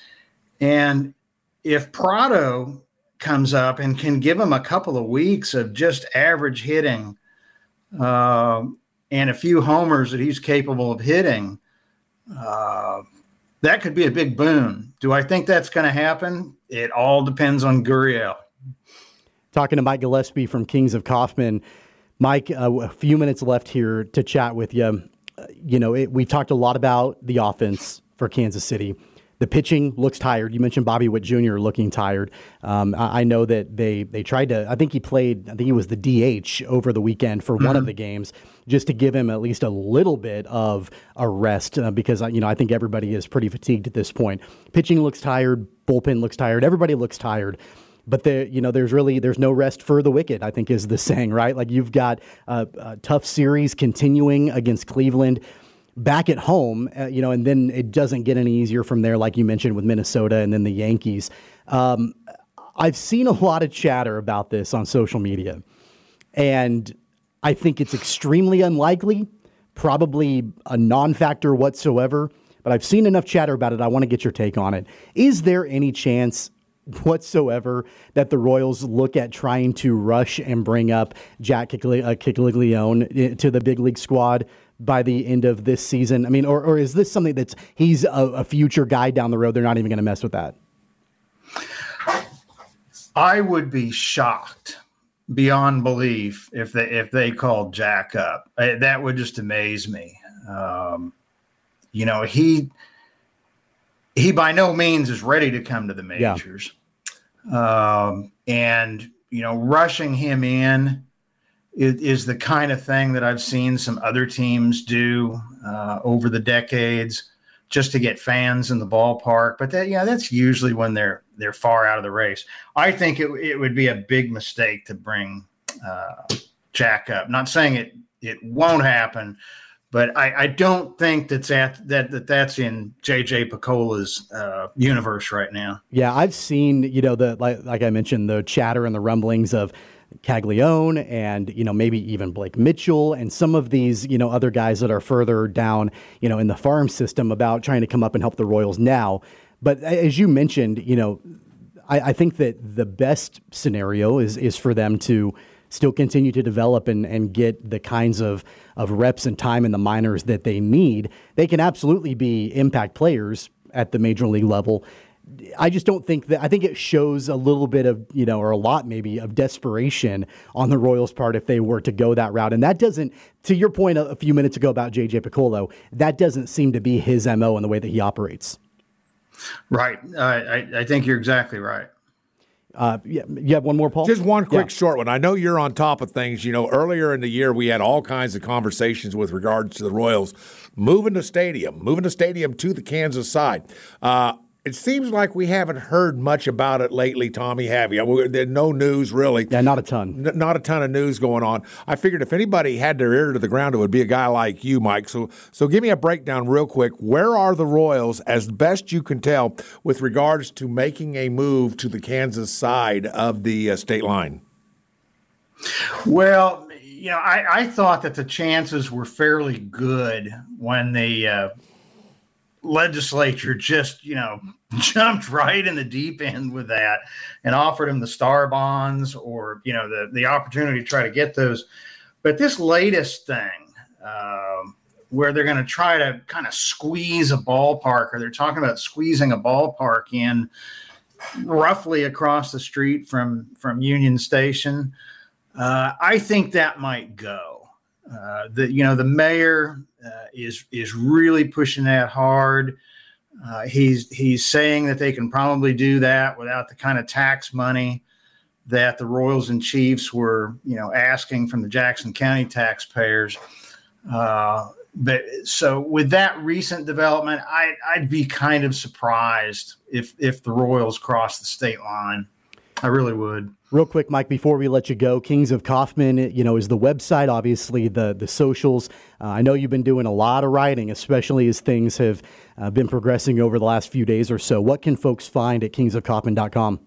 And if Pratto comes up and can give him a couple of weeks of just average hitting uh, and a few homers that he's capable of hitting, uh, that could be a big boon. Do I think that's going to happen? It all depends on Gurriel. Talking to Mike Gillespie from Kings of Kaufman. Mike, uh, a few minutes left here to chat with you. Uh, you know, it, we talked a lot about the offense for Kansas City. The pitching looks tired. You mentioned Bobby Witt Junior looking tired. Um, I, I know that they they tried to, I think he played, I think he was the D H over the weekend for mm-hmm. one of the games, just to give him at least a little bit of a rest uh, because, you know, I think everybody is pretty fatigued at this point. Pitching looks tired. Bullpen looks tired. Everybody looks tired. But there, you know, there's really there's no rest for the wicked, I think is the saying, right? Like you've got a, a tough series continuing against Cleveland. Back at home, uh, you know, and then it doesn't get any easier from there, like you mentioned with Minnesota and then the Yankees. Um, I've seen a lot of chatter about this on social media, and I think it's extremely unlikely, probably a non-factor whatsoever, but I've seen enough chatter about it. I want to get your take on it. Is there any chance whatsoever that the Royals look at trying to rush and bring up Jack Caglianone to the big league squad by the end of this season? I mean, or, or is this something that's he's a, a future guy down the road? They're not even going to mess with that. I would be shocked beyond belief if they if they called Jack up. I, that would just amaze me. Um, you know, he he by no means is ready to come to the majors, yeah. um, and you know, rushing him in is the kind of thing that I've seen some other teams do uh, over the decades just to get fans in the ballpark. But that, yeah, that's usually when they're they're far out of the race. I think it, it would be a big mistake to bring uh, Jack up. Not saying it it won't happen, But I, I don't think that's at, that, that that's in J J Pacola's uh, universe right now. Yeah, I've seen, you know, the like, like I mentioned, the chatter and the rumblings of Caglione and, you know, maybe even Blake Mitchell and some of these, you know, other guys that are further down, you know, in the farm system about trying to come up and help the Royals now. But as you mentioned, you know, I, I think that the best scenario is is for them to still continue to develop and, and get the kinds of, of reps and time in the minors that they need. They can absolutely be impact players at the major league level. I just don't think that, I think it shows a little bit of, you know, or a lot maybe of desperation on the Royals' part if they were to go that route. And that doesn't, to your point a, a few minutes ago about J J Picollo, that doesn't seem to be his M O in the way that he operates. Right. Uh, I, I think you're exactly right. Uh, yeah, you have one more, Paul? Just one quick yeah. short one. I know you're on top of things. You know, earlier in the year, we had all kinds of conversations with regards to the Royals moving the stadium, moving the stadium to the Kansas side. Uh, It seems like we haven't heard much about it lately, Tommy, have you? There's no news, really. Yeah, not a ton. N- not a ton of news going on. I figured if anybody had their ear to the ground, it would be a guy like you, Mike. So so give me a breakdown real quick. Where are the Royals, as best you can tell, with regards to making a move to the Kansas side of the uh, state line? Well, you know, I, I thought that the chances were fairly good when the uh, legislature just, you know, jumped right in the deep end with that and offered him the star bonds or, you know, the, the opportunity to try to get those. But this latest thing um, where they're going to try to kind of squeeze a ballpark, or they're talking about squeezing a ballpark in roughly across the street from, from Union Station, uh, I think that might go. Uh, the, you know, the mayor uh, is, is really pushing that hard. Uh, he's he's saying that they can probably do that without the kind of tax money that the Royals and Chiefs were, you know, asking from the Jackson County taxpayers. Uh, but so with that recent development, I, I'd be kind of surprised if if the Royals cross the state line. I really would. Real quick, Mike, before we let you go, Kings of Kaufman, you know, is the website, obviously the the socials. Uh, I know you've been doing a lot of writing, especially as things have uh, been progressing over the last few days or so. What can folks find at kings of kaufman dot com?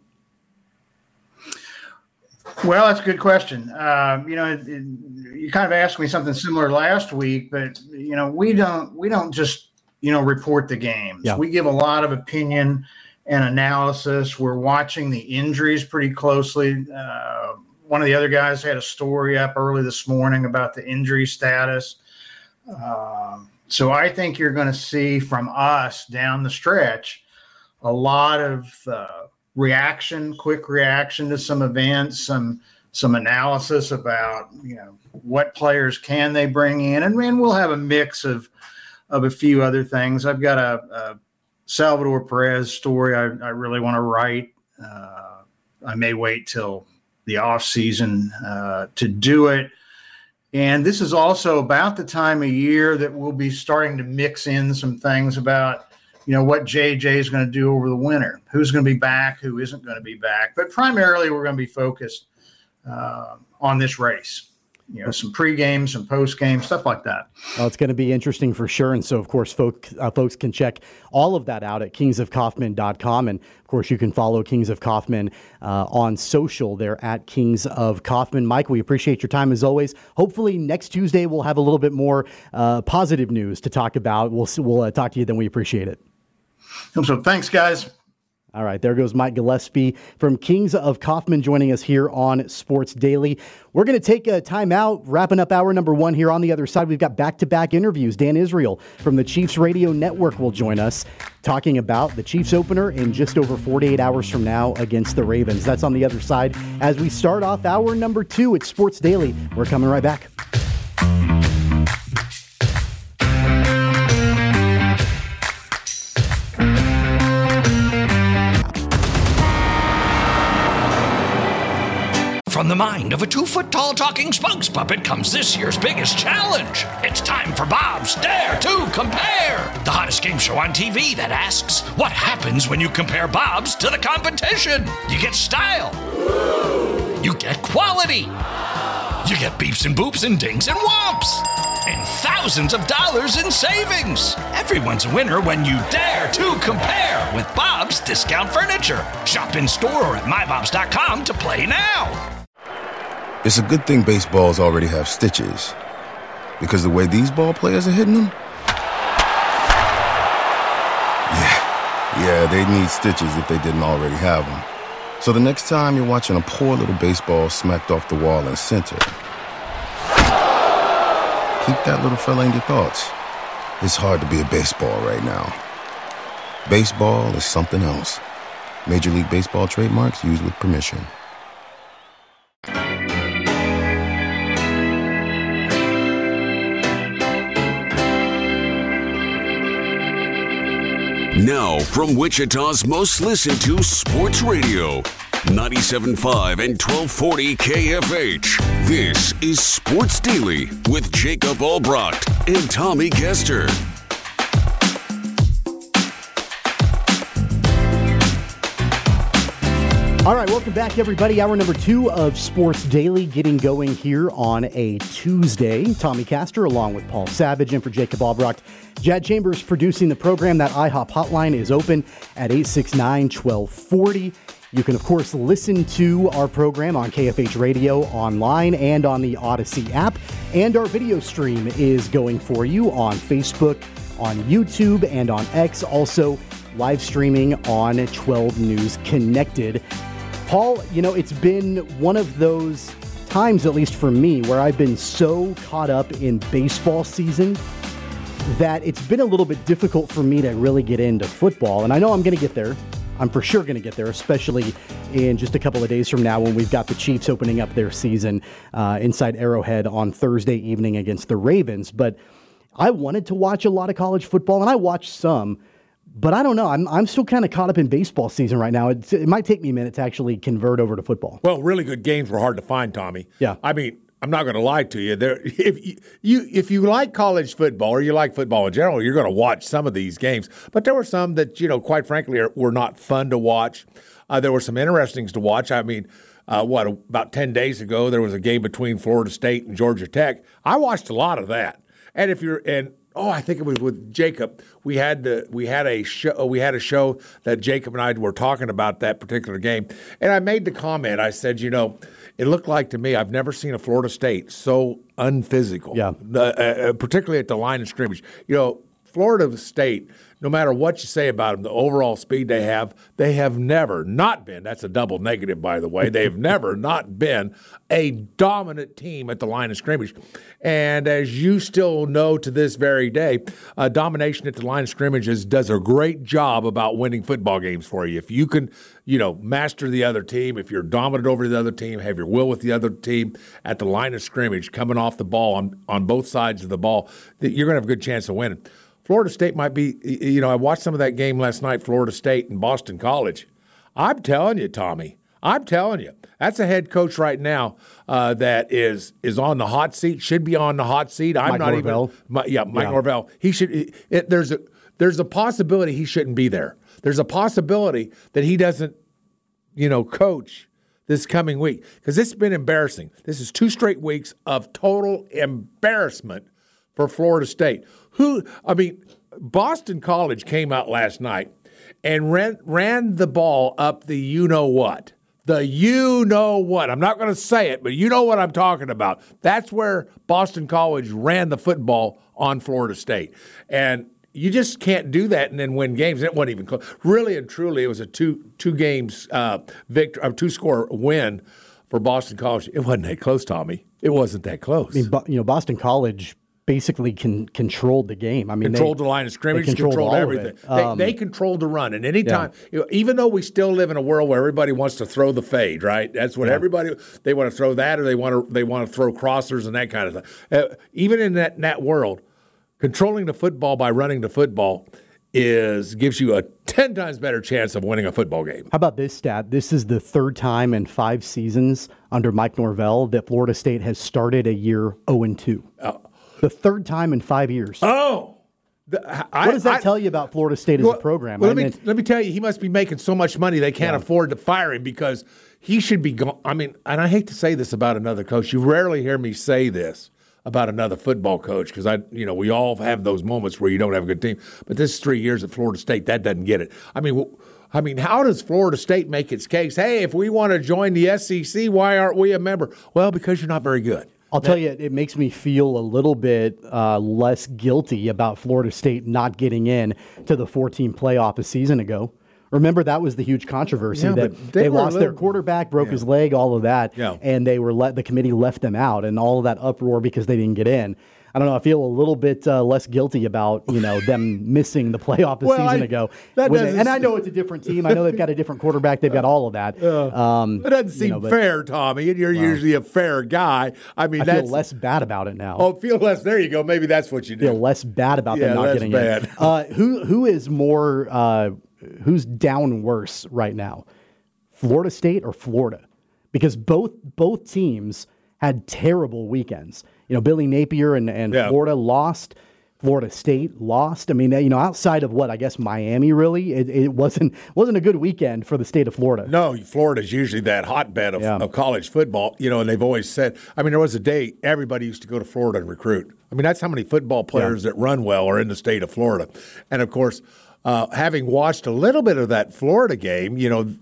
Well, that's a good question. Uh, you know, it, it, you kind of asked me something similar last week, but you know, we don't we don't just you know report the games. Yeah. We give a lot of opinion and analysis. We're watching the injuries pretty closely. Uh, one of the other guys had a story up early this morning about the injury status. Uh, so I think you're going to see from us down the stretch a lot of uh, reaction, quick reaction to some events, some some analysis about, you know, what players can they bring in, and, and we'll have a mix of of a few other things. I've got a, a Salvador Perez story I, I really want to write. Uh, I may wait till the off season uh, to do it. And this is also about the time of year that we'll be starting to mix in some things about, you know, what J J is going to do over the winter, who's going to be back, who isn't going to be back. But primarily we're going to be focused uh, on this race. You know, some pregame, some postgame, stuff like that. Well, it's going to be interesting for sure. And so, of course, folk, uh, folks can check all of that out at kings of kaufman dot com. And, of course, you can follow Kings of Kaufman uh, on social. They're at Kings of Kaufman. Mike, we appreciate your time as always. Hopefully next Tuesday we'll have a little bit more uh, positive news to talk about. We'll, we'll uh, talk to you then. We appreciate it. So thanks, guys. All right, there goes Mike Gillespie from Kings of Kaufman joining us here on Sports Daily. We're going to take a timeout, wrapping up hour number one here. On the other side, we've got back-to-back interviews. Dan Israel from the Chiefs Radio Network will join us, talking about the Chiefs opener in just over forty-eight hours from now against the Ravens. That's on the other side as we start off hour number two at Sports Daily. We're coming right back. From the mind of a two-foot-tall talking spokes puppet comes this year's biggest challenge. It's time for Bob's Dare to Compare, the hottest game show on T V that asks, what happens when you compare Bob's to the competition? You get style. You get quality. You get beeps and boops and dings and whomps. and thousands of dollars in savings. Everyone's a winner when you dare to compare with Bob's Discount Furniture. Shop in store or at my bobs dot com to play now. It's a good thing baseballs already have stitches, because the way these ball players are hitting them, yeah, yeah, they'd need stitches if they didn't already have them. So the next time you're watching a poor little baseball smacked off the wall in center, keep that little fella in your thoughts. It's hard to be a baseball right now. Baseball is something else. Major League Baseball trademarks used with permission. Now, from Wichita's most listened to sports radio, ninety-seven point five and twelve forty K F H. This is Sports Daily with Jacob Albrecht and Tommy Kester. All right, welcome back, everybody. Hour number two of Sports Daily getting going here on a Tuesday. Tommy Kester along with Paul Savage and for Jacob Albrecht. Jad Chambers producing the program. That I hop hotline is open at eight six nine, one two four zero. You can, of course, listen to our program on K F H Radio online and on the Odyssey app. And our video stream is going for you on Facebook, on YouTube, and on X. Also, live streaming on twelve News Connected. Paul, you know, it's been one of those times, at least for me, where I've been so caught up in baseball season that it's been a little bit difficult for me to really get into football. And I know I'm going to get there. I'm for sure going to get there, especially in just a couple of days from now when we've got the Chiefs opening up their season uh, inside Arrowhead on Thursday evening against the Ravens. But I wanted to watch a lot of college football, and I watched some. But I don't know. I'm I'm still kind of caught up in baseball season right now. It's, it might take me a minute to actually convert over to football. Well, really good games were hard to find, Tommy. Yeah. I mean, I'm not going to lie to you. There, if you, you if you like college football or you like football in general, you're going to watch some of these games. But there were some that, you know, quite frankly, are, were not fun to watch. Uh, there were some interestings to watch. I mean, uh, what about ten days ago there was a game between Florida State and Georgia Tech. I watched a lot of that. And if you're and Oh, I think it was with Jacob. We had the, we had a show. We had a show that Jacob and I were talking about that particular game, and I made the comment. I said, you know, it looked like to me I've never seen a Florida State so unphysical. Yeah, uh, uh, particularly at the line of scrimmage. You know, Florida State, no matter what you say about them, the overall speed they have, they have never not been, that's a double negative, by the way, they have never not been a dominant team at the line of scrimmage. And as you still know to this very day, uh, domination at the line of scrimmage is, does a great job about winning football games for you. If you can, you know, master the other team, if you're dominant over the other team, have your will with the other team at the line of scrimmage, coming off the ball on, on both sides of the ball, you're going to have a good chance of winning. Florida State might be, you know, I watched some of that game last night, Florida State and Boston College. I'm telling you, Tommy, I'm telling you, that's a head coach right now uh, that is is on the hot seat, should be on the hot seat. I'm Mike not Norvell. even, my, yeah, Mike Yeah. Norvell. He should. It, there's a there's a possibility he shouldn't be there. There's a possibility that he doesn't, you know, coach this coming week because it's been embarrassing. This is two straight weeks of total embarrassment for Florida State. Who, I mean, Boston College came out last night and ran, ran the ball up the you-know-what. The you-know-what. I'm not going to say it, but you know what I'm talking about. That's where Boston College ran the football on Florida State. And you just can't do that and then win games. It wasn't even close. Really and truly, it was a two two games uh, victory, a two-score win for Boston College. It wasn't that close, Tommy. It wasn't that close. I mean, you know, Boston College basically can, controlled the game. I mean, controlled they, the line of scrimmage, they controlled, controlled all everything. Of it. Um, they, they controlled the run, and anytime, yeah. you know, even though we still live in a world where everybody wants to throw the fade, right? That's what yeah. everybody they want to throw that, or they want to they want to throw crossers and that kind of thing. Uh, even in that in that world, controlling the football by running the football is gives you a ten times better chance of winning a football game. How about this stat? This is the third time in five seasons under Mike Norvell that Florida State has started a year oh and two. Oh. The third time in five years. Oh. The, I, what does that I, tell you about Florida State as well, a program? Well, I let, me, mean, let me tell you, he must be making so much money they can't yeah. afford to fire him because he should be gone. I mean, and I hate to say this about another coach. You rarely hear me say this about another football coach because I, you know, we all have those moments where you don't have a good team. But this is three years at Florida State. That doesn't get it. I mean, I mean, how does Florida State make its case? Hey, if we want to join the S E C, why aren't we a member? Well, because you're not very good. I'll tell you, it makes me feel a little bit uh, less guilty about Florida State not getting in to the four-team playoff a season ago. Remember, that was the huge controversy yeah, that they, they lost little, their quarterback, broke yeah. his leg, all of that, yeah. and they were let the committee left them out, and all of that uproar because they didn't get in. I don't know. I feel a little bit uh, less guilty about you know them missing the playoff a well, season I, ago. That they, and I know it's a different team. I know they've got a different quarterback. They've got all of that. Um, it doesn't seem you know, but, fair, Tommy. And you're well, usually a fair guy. I mean, I that's, feel less bad about it now. Oh, feel less. There you go. Maybe that's what you do. Feel less bad about yeah, them not that's getting bad. in. Uh, who who is more? Uh, who's down worse right now? Florida State or Florida? Because both both teams had terrible weekends. You know, Billy Napier and, and yeah. Florida lost. Florida State lost. I mean, you know, outside of what I guess Miami, really, it, it wasn't wasn't a good weekend for the state of Florida. No, Florida's usually that hotbed of, yeah. of college football. You know, and they've always said. I mean, there was a day everybody used to go to Florida and recruit. I mean, that's how many football players yeah. that run well are in the state of Florida. And of course, uh, having watched a little bit of that Florida game, you know,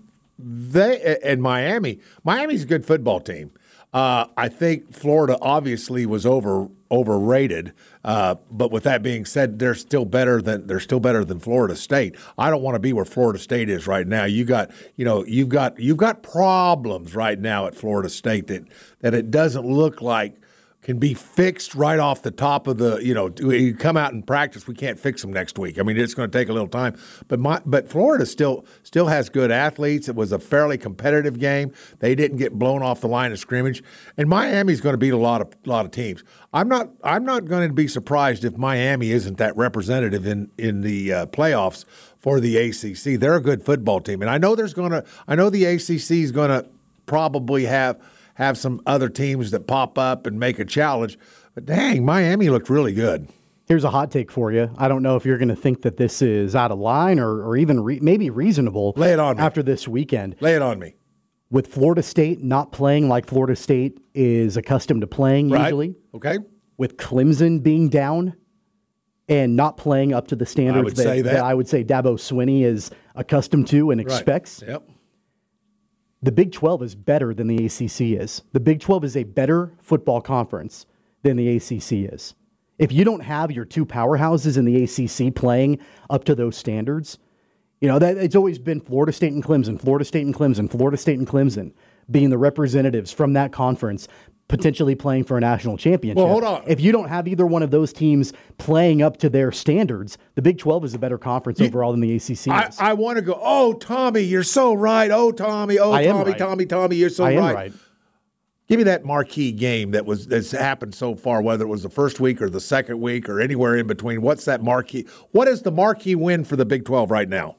they and Miami. Miami's a good football team. Uh, I think Florida obviously was over overrated, uh, but with that being said, they're still better than they're still better than Florida State. I don't want to be where Florida State is right now. You got you know you've got you've got problems right now at Florida State that that it doesn't look like can be fixed right off the top of the, you know, you come out and practice, we can't fix them next week. I mean, it's going to take a little time. But my, but Florida still still has good athletes. It was a fairly competitive game. They didn't get blown off the line of scrimmage. And Miami's going to beat a lot of lot of teams. I'm not I'm not going to be surprised if Miami isn't that representative in in the uh, playoffs for the A C C. They're a good football team. And I know there's going to I know the A C C is going to probably have have some other teams that pop up and make a challenge. But dang, Miami looked really good. Here's a hot take for you. I don't know if you're going to think that this is out of line or, or even re- maybe reasonable. Lay it on me. After this weekend. Lay it on me. With Florida State not playing like Florida State is accustomed to playing right. usually. Okay. With Clemson being down and not playing up to the standards I would that, say that. that I would say Dabo Swinney is accustomed to and expects. Right. Yep. The Big twelve is better than the A C C is. The Big twelve is a better football conference than the A C C is. If you don't have your two powerhouses in the A C C playing up to those standards, you know, that it's always been Florida State and Clemson, Florida State and Clemson, Florida State and Clemson being the representatives from that conference potentially playing for a national championship. Well, hold on. If you don't have either one of those teams playing up to their standards, the Big twelve is a better conference you, overall than the A C C I, is. I want to go, oh, Tommy, you're so right. Oh, Tommy, oh, I Tommy, right. Tommy, Tommy, you're so I am right. right. Give me that marquee game that was that's happened so far, whether it was the first week or the second week or anywhere in between. What's that marquee? What is the marquee win for the Big twelve right now?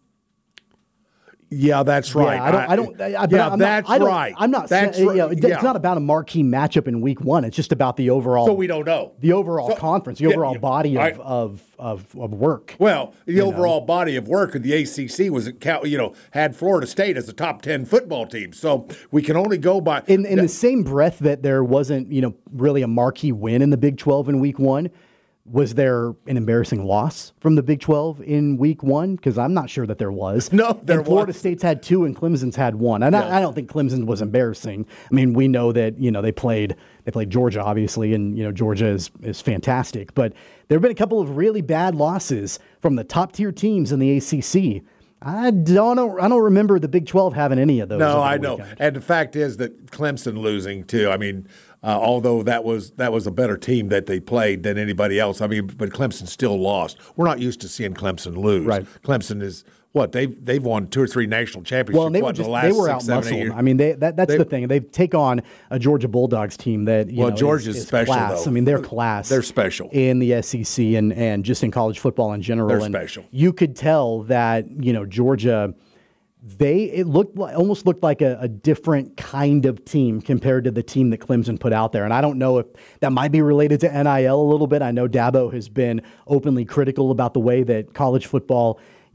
Yeah, that's right. Yeah, I don't. I don't. I, yeah, I'm that's not, I don't, right. I'm not. That's saying, right. You know, it, yeah. It's not about a marquee matchup in week one. It's just about the overall. So we don't know the overall so, conference, the overall yeah, body of, I, of, of of work. Well, the overall know. body of work of the A C C was, you know, had Florida State as a top ten football team. So we can only go by in in the same breath that there wasn't, you know, really a marquee win in the Big twelve in week one. Was there an embarrassing loss from the Big twelve in week one? Because I'm not sure that there was. No, there and Florida was. State's had two and Clemson's had one. And yeah. I, I don't think Clemson was embarrassing. I mean, we know that, you know, they played they played Georgia, obviously, and, you know, Georgia is, is fantastic. But there have been a couple of really bad losses from the top-tier teams in the A C C. I don't know, I don't remember the Big twelve having any of those. No, I know. Weekend. And the fact is that Clemson losing, too. I mean, Uh, although that was that was a better team that they played than anybody else. I mean, but Clemson still lost. We're not used to seeing Clemson lose. Right. Clemson is what they've they've won two or three national championships. Well, and they what, were just the last they were six, seven, eight outmuscled. years. I mean, they that, that's They- the thing. They take on a Georgia Bulldogs team that you Well, know, Georgia's is, is special, class. though. I mean, they're class. They're special in the S E C and and just in college football in general. They're and special. You could tell that you know Georgia. They it looked like, almost looked like a, a different kind of team compared to the team that Clemson put out there. And I don't know if that might be related to N I L a little bit. I know Dabo has been openly critical about the way that college football,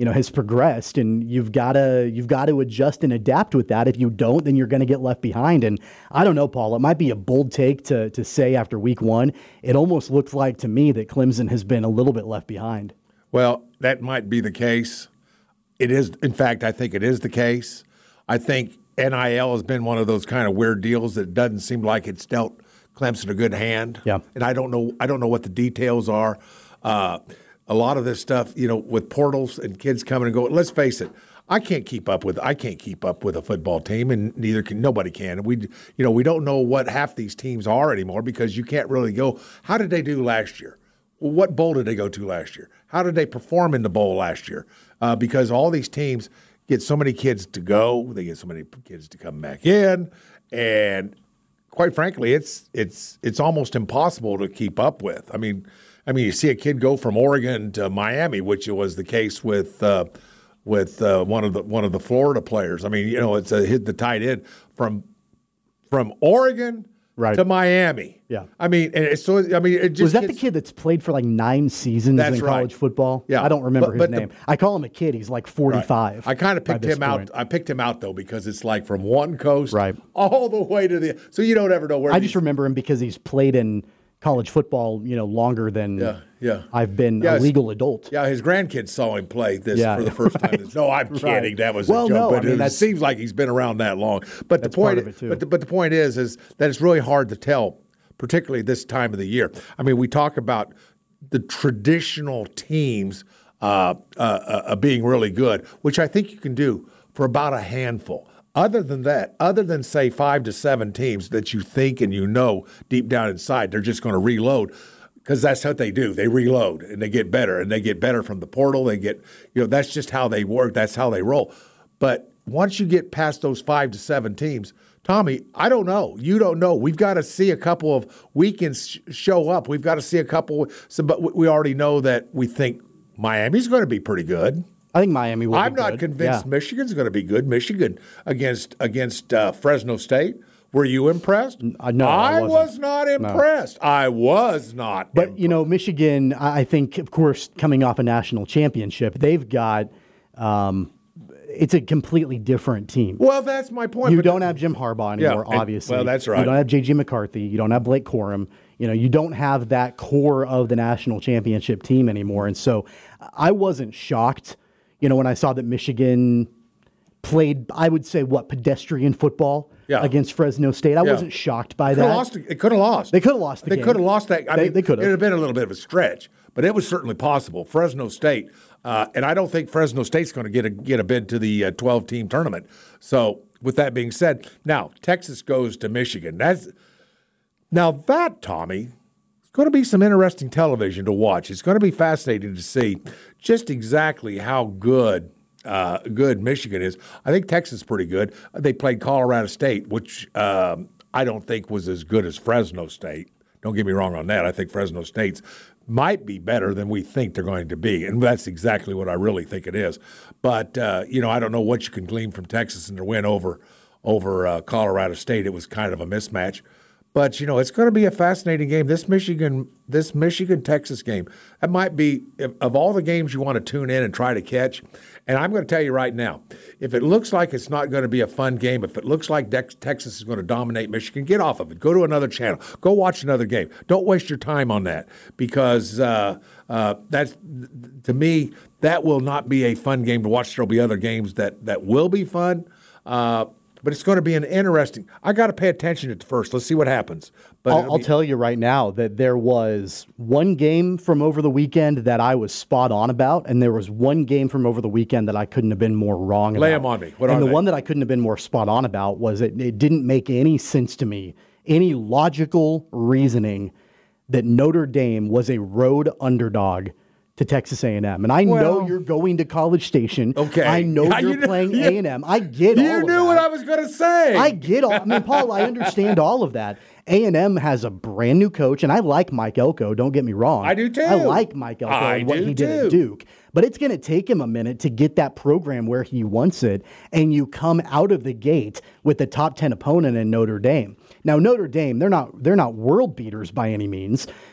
you know, has progressed, and you've got to you've got to adjust and adapt with that. If you don't, then you're going to get left behind. And I don't know, Paul, it might be a bold take to to say after week one, it almost looks like to me that Clemson has been a little bit left behind. Well, that might be the case. It is, in fact, I think it is the case. I think N I L has been one of those kind of weird deals that doesn't seem like it's dealt Clemson a good hand. Yeah. And I don't know I don't know what the details are. Uh, a lot of this stuff, you know, with portals and kids coming and going, let's face it, I can't keep up with I can't keep up with a football team, and neither can nobody can. We you know, we don't know what half these teams are anymore because you can't really go, how did they do last year? Well, what bowl did they go to last year? How did they perform in the bowl last year? Uh, because all these teams get so many kids to go, they get so many kids to come back in, and quite frankly, it's it's it's almost impossible to keep up with. I mean, I mean, you see a kid go from Oregon to Miami, which was the case with uh, with uh, one of the one of the Florida players. I mean, you know, it's a hit the tight end from from Oregon right. to Miami. Yeah, I mean, and it's so I mean, it just was that gets, the kid that's played for like nine seasons That's in right. college football? Yeah, I don't remember but, his but name. The, I call him a kid. He's like forty-five. Right. I kind of picked him point. out. I picked him out though because it's like from one coast right. all the way to the. So you don't ever know where. I these, just remember him because he's played in college football, you know, longer than yeah, yeah. I've been yeah, a legal adult. Yeah, his grandkids saw him play this yeah, for the first right. time. No, I'm kidding. Right. That was well, a joke. no, but I mean, it seems like he's been around that long. But the point, part of it too. But the, but the point is, is that it's really hard to tell, particularly this time of the year. I mean, we talk about the traditional teams uh, uh, uh, being really good, which I think you can do for about a handful. Other than that, other than, say, five to seven teams that you think and you know deep down inside they're just going to reload, because that's what they do. They reload, and they get better, and they get better from the portal. They get, you know, that's just how they work. That's how they roll. But once you get past those five to seven teams, Tommy, I don't know. You don't know. We've got to see a couple of weekends sh- show up. We've got to see a couple. So, but we already know that we think Miami's going to be pretty good. I think Miami will I'm be not good. convinced yeah. Michigan's going to be good. Michigan against against uh, Fresno State. Were you impressed? Uh, no, I, I was not impressed. No. I was not. But, impressed. you know, Michigan, I think, of course, coming off a national championship, they've got um, – it's a completely different team. Well, that's my point. You don't have Jim Harbaugh anymore, yeah, obviously. Well, that's right. You don't have J J McCarthy. You don't have Blake Corum. You know, you don't have that core of the national championship team anymore. And so I wasn't shocked, you know, when I saw that Michigan played, I would say, what, pedestrian football yeah. against Fresno State. I yeah. wasn't shocked by that. Lost, it could have lost. They could have lost the they game. could have lost that. I they, mean, they could have. It would have been a little bit of a stretch, but it was certainly possible. Fresno State, uh, and I don't think Fresno State's going to get a get a bid to the uh, twelve-team tournament. So, with that being said, now Texas goes to Michigan. That's now that, Tommy, it's going to be some interesting television to watch. It's going to be fascinating to see just exactly how good. Uh, good Michigan is. I think Texas is pretty good. They played Colorado State, which um, I don't think was as good as Fresno State. Don't get me wrong on that. I think Fresno State's might be better than we think they're going to be, and that's exactly what I really think it is. But, uh, you know, I don't know what you can glean from Texas in their win over, over uh, Colorado State. It was kind of a mismatch. But, you know, it's going to be a fascinating game. This Michigan, this Michigan-Texas game, that might be, of all the games you want to tune in and try to catch, and I'm going to tell you right now, if it looks like it's not going to be a fun game, if it looks like Dex- Texas is going to dominate Michigan, get off of it. Go to another channel. Go watch another game. Don't waste your time on that because uh, uh, that's, to me, that will not be a fun game to watch. There will be other games that, that will be fun. Uh But it's going to be an interesting – I got to pay attention at first. Let's see what happens. But I'll, I'll be, tell you right now that there was one game from over the weekend that I was spot on about, and there was one game from over the weekend that I couldn't have been more wrong about. Lay them on me. What and are the they? one that I couldn't have been more spot on about was it, it didn't make any sense to me, any logical reasoning that Notre Dame was a road underdog to Texas A and M. And I well, know you're going to College Station. Okay. I know Yeah, you're you playing knew, A and M. I get all You of knew that. what I was going to say. I get all. I mean, Paul, I understand all of that. A and M has a brand new coach, and I like Mike Elko. Don't get me wrong. I do too. I like Mike Elko I and what do he did too. at Duke. But it's going to take him a minute to get that program where he wants it, and you come out of the gate with the top ten opponent in Notre Dame. Now, Notre Dame, they're not they're not world beaters by any means.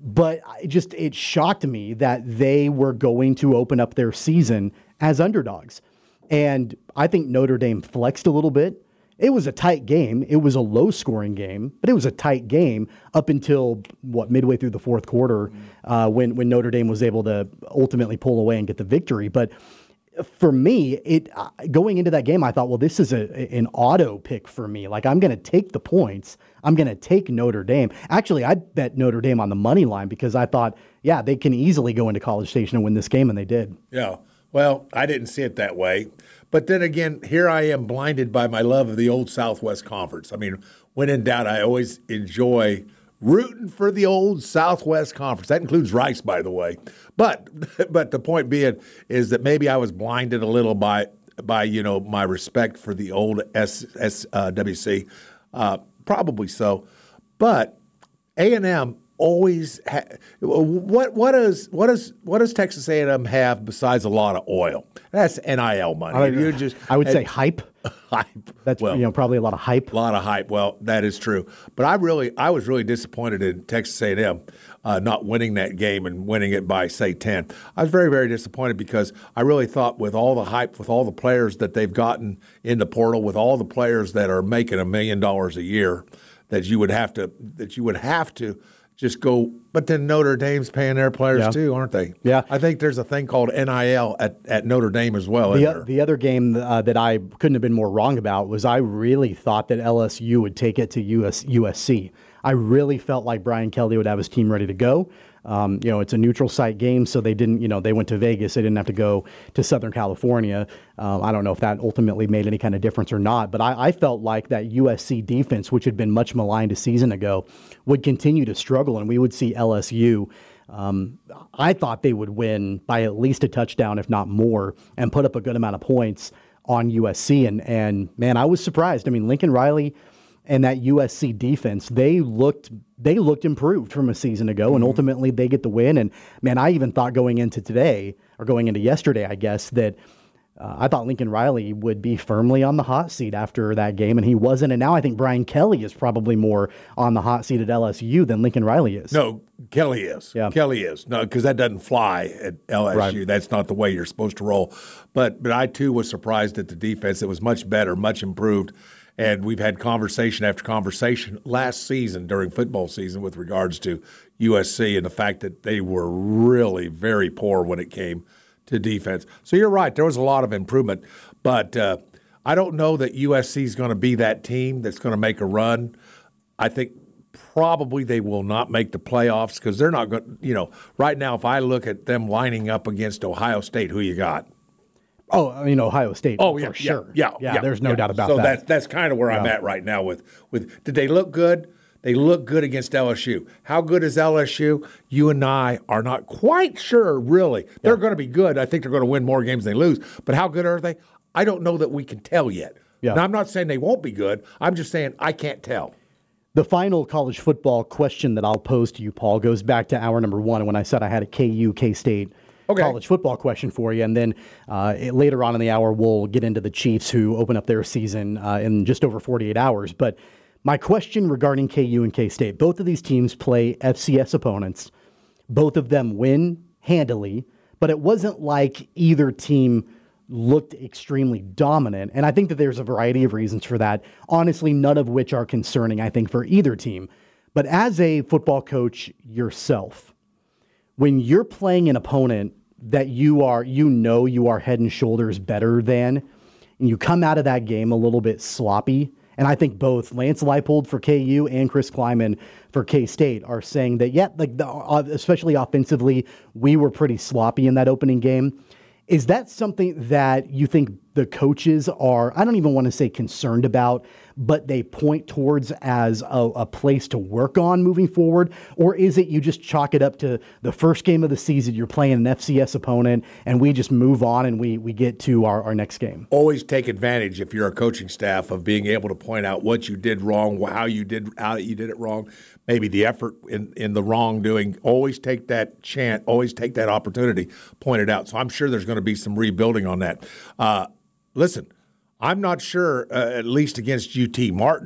But it just it shocked me that they were going to open up their season as underdogs. And I think Notre Dame flexed a little bit. It was a tight game. It was a low-scoring game, but it was a tight game up until, what, midway through the fourth quarter uh, when, when Notre Dame was able to ultimately pull away and get the victory. But for me, it uh, going into that game, I thought, well, this is a, an auto pick for me. Like, I'm going to take the points. I'm going to take Notre Dame. Actually, I bet Notre Dame on the money line because I thought, yeah, they can easily go into College Station and win this game, and they did. Yeah. Well, I didn't see it that way. But then again, here I am blinded by my love of the old Southwest Conference. I mean, when in doubt, I always enjoy rooting for the old Southwest Conference. That includes Rice, by the way. But but the point being is that maybe I was blinded a little by, by you know, my respect for the old S, S, uh, W C. Uh, probably so. But A and M always ha- what what does what does what does Texas A and M have besides a lot of oil? That's N I L money. I, you just I would say hype. Hype. That's well, you know probably a lot of hype. A lot of hype. Well, that is true. But I really I was really disappointed in Texas A and M uh, not winning that game and winning it by say ten. I was very very disappointed because I really thought with all the hype, with all the players that they've gotten in the portal, with all the players that are making a million dollars a year, that you would have to that you would have to. Just go, but then Notre Dame's paying their players yeah. too, aren't they? Yeah. I think there's a thing called N I L at, at Notre Dame as well. The, isn't there? the other game uh, that I couldn't have been more wrong about was I really thought that L S U would take it to U S, U S C. I really felt like Brian Kelly would have his team ready to go. Um, you know, it's a neutral site game, so they didn't, you know, they went to Vegas. They didn't have to go to Southern California. Um, I don't know if that ultimately made any kind of difference or not, but I, I felt like that U S C defense, which had been much maligned a season ago, would continue to struggle, and we would see L S U. Um, I thought they would win by at least a touchdown, if not more, and put up a good amount of points on U S C. And, and man, I was surprised. I mean, Lincoln Riley and that U S C defense, they looked they looked improved from a season ago, and ultimately they get the win. And, man, I even thought going into today, or going into yesterday, I guess, that uh, I thought Lincoln Riley would be firmly on the hot seat after that game, and he wasn't. And now I think Brian Kelly is probably more on the hot seat at L S U than Lincoln Riley is. No, Kelly is. Yeah. Kelly is. No, because that doesn't fly at L S U. Right. That's not the way you're supposed to roll. But but I, too, was surprised at the defense. It was much better, much improved. And we've had conversation after conversation last season during football season with regards to U S C and the fact that they were really very poor when it came to defense. So you're right. There was a lot of improvement. But uh, I don't know that U S C is going to be that team that's going to make a run. I think probably they will not make the playoffs because they're not going to, you know, right now if I look at them lining up against Ohio State, who you got? Oh, I mean, Ohio State. Oh, for yeah, sure. Yeah, yeah, yeah. There's no yeah. doubt about so that. So that's, that's kind of where yeah. I'm at right now with, with – did they look good? They look good against L S U. How good is L S U? You and I are not quite sure, really. They're yeah. going to be good. I think they're going to win more games than they lose. But how good are they? I don't know that we can tell yet. Yeah. Now, I'm not saying they won't be good. I'm just saying I can't tell. The final college football question that I'll pose to you, Paul, goes back to hour number one when I said I had a K U, K-State okay. college football question for you. And then uh, it, later on in the hour, we'll get into the Chiefs who open up their season uh, in just over forty-eight hours. But my question regarding K U and K-State, both of these teams play F C S opponents. Both of them win handily, but it wasn't like either team looked extremely dominant. And I think that there's a variety of reasons for that, honestly, none of which are concerning, I think, for either team. But as a football coach yourself, when you're playing an opponent that you are, you know you are head and shoulders better than, and you come out of that game a little bit sloppy, and I think both Lance Leipold for K U and Chris Kleiman for K-State are saying that, yeah, like the, uh, especially offensively, we were pretty sloppy in that opening game. Is that something that you think the coaches are, I don't even want to say concerned about, but they point towards as a, a place to work on moving forward? Or is it you just chalk it up to the first game of the season, you're playing an F C S opponent, and we just move on and we, we get to our, our next game? Always take advantage, if you're a coaching staff, of being able to point out what you did wrong, how you did how you did it wrong, maybe the effort in, in the wrongdoing. Always take that chance, always take that opportunity, point it out. So I'm sure there's going to be some rebuilding on that. Uh, listen, I'm not sure, uh, at least against U T Martin,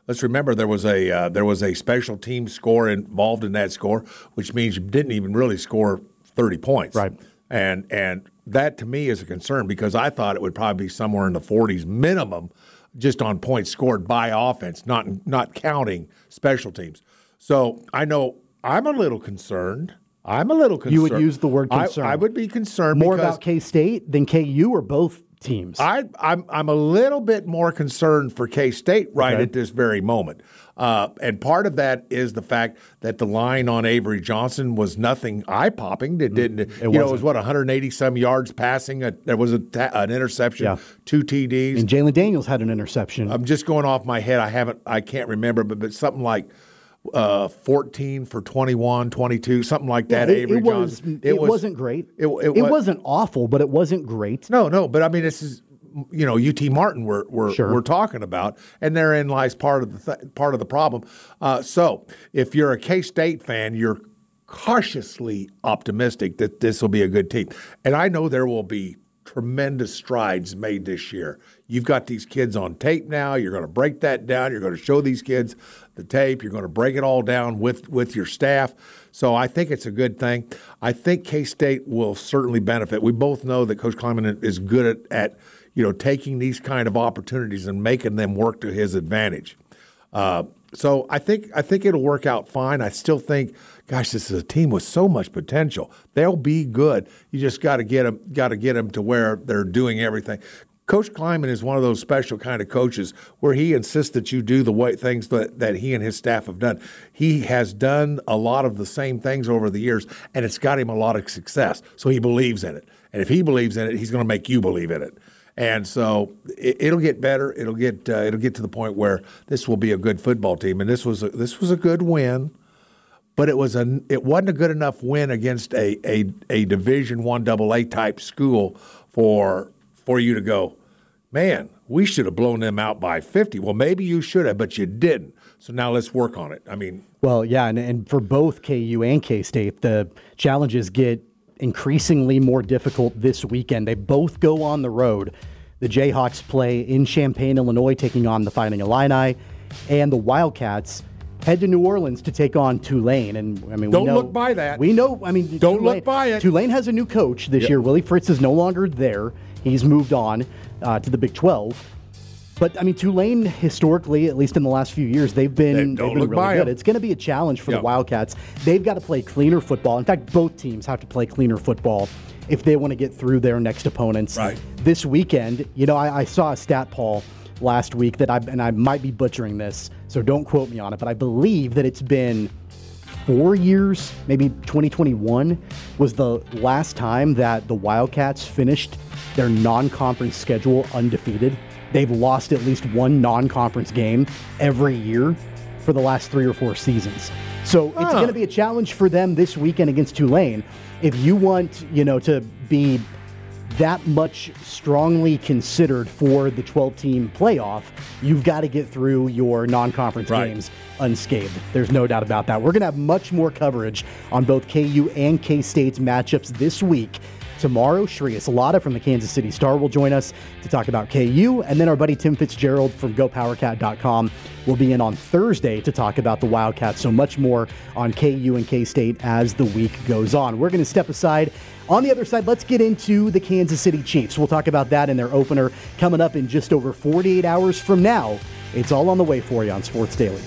let's remember there was a uh, there was a special team score involved in that score, which means you didn't even really score thirty points. Right. And and that to me is a concern because I thought it would probably be somewhere in the forties minimum just on points scored by offense, not not counting special teams. So I know I'm a little concerned. I'm a little concerned. You would use the word concern. I, I would be concerned more because about K-State than K U or both teams. I, I'm I'm a little bit more concerned for K-State right Okay. at this very moment. Uh, and part of that is the fact that the line on Avery Johnson was nothing eye-popping. It didn't. It you know, it wasn't. was what one hundred eighty some yards passing. A, there was a ta- an interception, Yeah. two T Ds. And Jalen Daniels had an interception. I'm just going off my head. I haven't. I can't remember, but but something like uh, fourteen for twenty-one, twenty-two, something like that. Yeah, it, Avery it was. Johnson. It, wasn't great. It, it, it was, wasn't awful, but it wasn't great. No, no. But I mean, this is. You know, U T Martin we're we're, Sure. we're talking about, and therein lies part of the th- part of the problem. Uh, so, if you're a K-State fan, you're cautiously optimistic that this will be a good team, and I know there will be tremendous strides made this year. You've got these kids on tape now. You're going to break that down. You're going to show these kids the tape. You're going to break it all down with with your staff. So I think it's a good thing. I think K-State will certainly benefit. We both know that Coach Kleiman is good at, at you know, taking these kind of opportunities and making them work to his advantage. Uh, so I think I think it'll work out fine. I still think, gosh, this is a team with so much potential. They'll be good. You just got to get them, got to get them to where they're doing everything. Coach Kleiman is one of those special kind of coaches where he insists that you do the way things that, that he and his staff have done. He has done a lot of the same things over the years, and it's got him a lot of success. So he believes in it. And if he believes in it, he's going to make you believe in it. And so it, it'll get better. It'll get uh, it'll get to the point where this will be a good football team. And this was a, this was a good win, but it was a it wasn't a good enough win against a a, a Division One Double A type school for for you to go, man, we should have blown them out by fifty. Well, maybe you should have, but you didn't. So now let's work on it. I mean, Well, yeah, and, and for both K U and K-State, the challenges get increasingly more difficult this weekend. They both go on the road. The Jayhawks play in Champaign, Illinois, taking on the Fighting Illini, and the Wildcats head to New Orleans to take on Tulane. And I mean, Don't we know, look by that. We know. I mean, Don't Tulane, look by it. Tulane has a new coach this Yep. year. Willie Fritz is no longer there. He's moved on uh, to the Big twelve. But, I mean, Tulane, historically, at least in the last few years, they've been, They they've don't been look really by good. them. It's going to be a challenge for Yeah. the Wildcats. They've got to play cleaner football. In fact, both teams have to play cleaner football if they want to get through their next opponents. Right. This weekend, you know, I, I saw a stat, Paul, last week that I, and I might be butchering this, so don't quote me on it, but I believe that it's been four years, maybe twenty twenty-one was the last time that the Wildcats finished their non-conference schedule undefeated. They've lost at least one non-conference game every year for the last three or four seasons. So it's Huh. going to be a challenge for them this weekend against Tulane. If you want, you know, to be that much strongly considered for the twelve-team playoff, you've got to get through your non-conference Right. games unscathed. There's no doubt about that. We're going to have much more coverage on both K U and K-State's matchups this week. Tomorrow, Shreyas Latta from the Kansas City Star will join us to talk about K U, and then our buddy Tim Fitzgerald from Go Power Cat dot com will be in on Thursday to talk about the Wildcats. So much more on K U and K-State as the week goes on. We're going to step aside. On the other side, let's get into the Kansas City Chiefs. We'll talk about that in their opener coming up in just over forty-eight hours from now. It's all on the way for you on Sports Daily.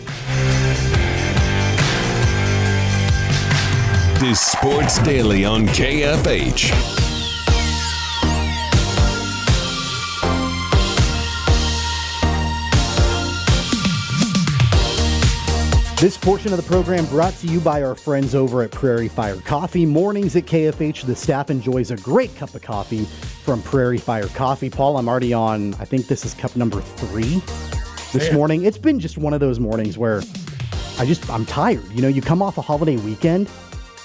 This Sports Daily on K F H. This portion of the program brought to you by our friends over at Prairie Fire Coffee. Mornings at K F H, the staff enjoys a great cup of coffee from Prairie Fire Coffee. Paul, I'm already on, I think this is cup number three this Man. morning. It's been just one of those mornings where I just, I'm tired. You know, you come off a holiday weekend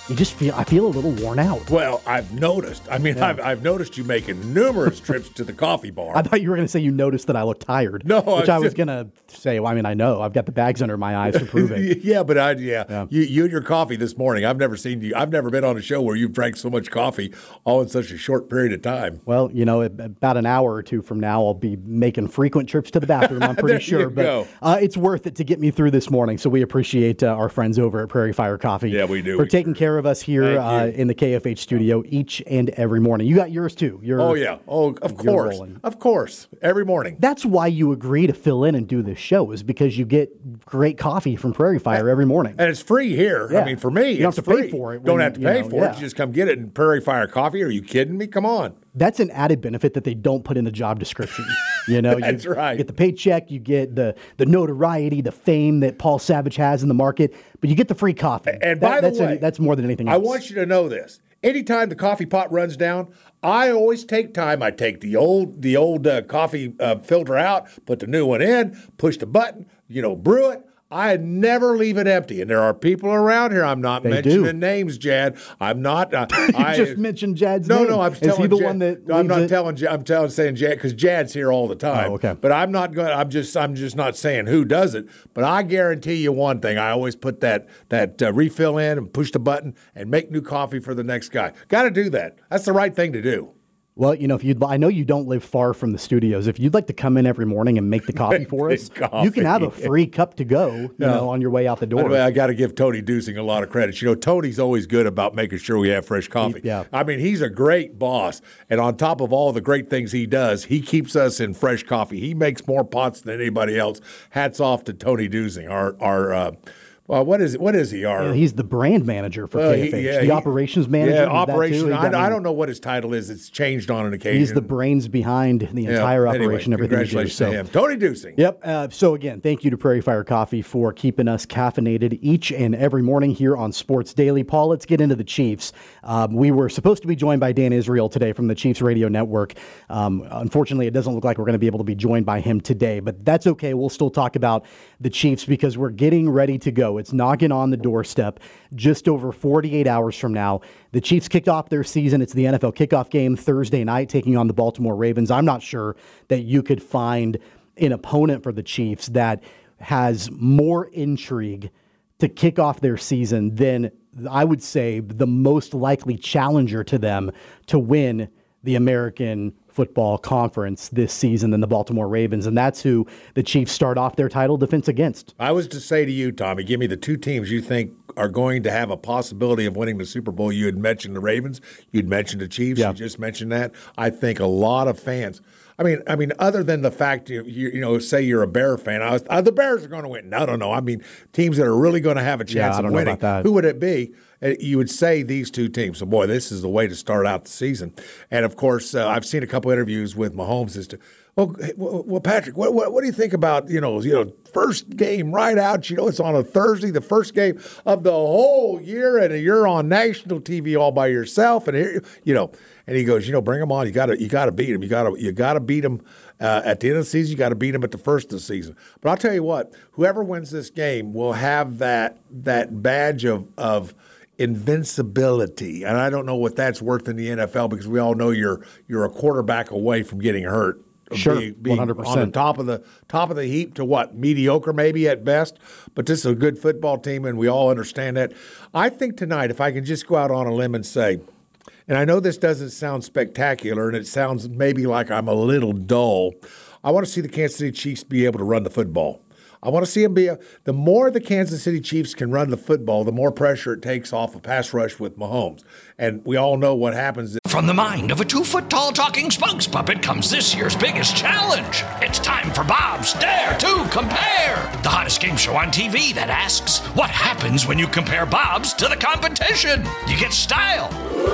you just feel I feel a little worn out. Well, I've noticed. I mean, yeah. I've, I've noticed you making numerous trips to the coffee bar. I thought you were going to say you noticed that I look tired. No, which I, I was going to say. Well, I mean, I know I've got the bags under my eyes to prove it. yeah, but I yeah, yeah. You, you and your coffee this morning. I've never seen you. I've never been on a show where you've drank so much coffee all in such a short period of time. Well, you know, about an hour or two from now, I'll be making frequent trips to the bathroom. I'm pretty sure, but uh, it's worth it to get me through this morning. So we appreciate uh, our friends over at Prairie Fire Coffee. Yeah, we do. For we taking do. care of us here uh, in the K F H studio each and every morning. You got yours too. You're, oh yeah. Oh, of course. Rolling. Of course. Every morning. That's why you agree to fill in and do this show, is because you get great coffee from Prairie Fire every morning. And it's free here. Yeah. I mean, for me, you don't it's have to free. pay for it. Don't when, have to pay you know, for yeah. it. You just come get it in Prairie Fire Coffee. Are you kidding me? Come on. That's an added benefit that they don't put in the job description. You know, That's you right. get the paycheck, you get the the notoriety, the fame that Paul Savage has in the market, but you get the free coffee. And that, by the that's way, a, that's more than anything else. I want you to know this. Anytime the coffee pot runs down, I always take time. I take the old the old uh, coffee uh, filter out, put the new one in, push the button, you know, brew it. I never leave it empty. And there are people around here. I'm not They mentioning do. names, Jad. I'm not. Uh, you I just mentioned Jad's no, name. No, I'm Is telling he the Jad, one that I'm not leaves it? telling. I'm telling saying Jad because Jad's here all the time. Oh, okay. But I'm not going. I'm just. I'm just not saying who does it. But I guarantee you one thing. I always put that that uh, refill in and push the button and make new coffee for the next guy. Got to do that. That's the right thing to do. Well, you know, if you'd, I know you don't live far from the studios. If you'd like to come in every morning and make the coffee for us, coffee. you can have a free cup to go, you Yeah. know, on your way out the door. By the way, I got to give Tony Dusing a lot of credit. You know, Tony's always good about making sure we have fresh coffee. He, yeah. I mean, he's a great boss. And on top of all the great things he does, he keeps us in fresh coffee. He makes more pots than anybody else. Hats off to Tony Dusing, our, our uh, well, what is it? What is he? Our, yeah, he's the brand manager for well, K F H, he, yeah, the he, operations manager. Yeah, He's that operations. too. I, I, mean, I don't know what his title is. It's changed on an occasion. He's the brains behind the entire yeah, operation, anyway, everything he does. Congratulations to him. Tony Dusing. Yep. Uh, so, again, thank you to Prairie Fire Coffee for keeping us caffeinated each and every morning here on Sports Daily. Paul, let's get into the Chiefs. Um, we were supposed to be joined by Dan Israel today from the Chiefs Radio Network. Um, unfortunately, it doesn't look like we're going to be able to be joined by him today, but that's okay. We'll still talk about the Chiefs because we're getting ready to go. It's knocking on the doorstep. Just over forty-eight hours from now, the Chiefs kicked off their season. It's the N F L kickoff game Thursday night, taking on the Baltimore Ravens. I'm not sure that you could find an opponent for the Chiefs that has more intrigue to kick off their season than, I would say, the most likely challenger to them to win the American Football Conference this season than the Baltimore Ravens, and that's who the Chiefs start off their title defense against. I was to say to you, Tommy, give me the two teams you think are going to have a possibility of winning the Super Bowl. You had mentioned the Ravens. You'd mentioned the Chiefs. Yeah. You just mentioned that. I think a lot of fans. I mean, I mean, other than the fact you you, you know, say you're a Bear fan, I was, uh, the Bears are going to win. No, no, no. I mean, teams that are really going to have a chance Yeah, I of don't know winning. about that. Who would it be? Uh, You would say these two teams. So, boy, this is the way to start out the season. And of course, uh, I've seen a couple interviews with Mahomes as to, well, hey, well, well, Patrick, what, what what do you think about you know you know first game right out? You know, it's on a Thursday, the first game of the whole year, and you're on national T V all by yourself, and here you know. And he goes, you know, bring them on. You got to you got to beat them. You got to you got to beat them uh, at the end of the season. You got to beat them at the first of the season. But I'll tell you what, whoever wins this game will have that that badge of of invincibility, and I don't know what that's worth in the N F L because we all know you're you're a quarterback away from getting hurt. Sure, being, being one hundred percent. on the top of the top of the heap to what, mediocre maybe at best. But this is a good football team, and we all understand that. I think tonight, if I can just go out on a limb and say, and I know this doesn't sound spectacular, and it sounds maybe like I'm a little dull, I want to see the Kansas City Chiefs be able to run the football. I want to see them be a, the more the Kansas City Chiefs can run the football, the more pressure it takes off a pass rush with Mahomes. And we all know what happens. From the mind of a two-foot-tall talking spokes puppet comes this year's biggest challenge. It's time for Bob's Dare to Compare, the hottest game show on T V that asks, what happens when you compare Bob's to the competition? You get style.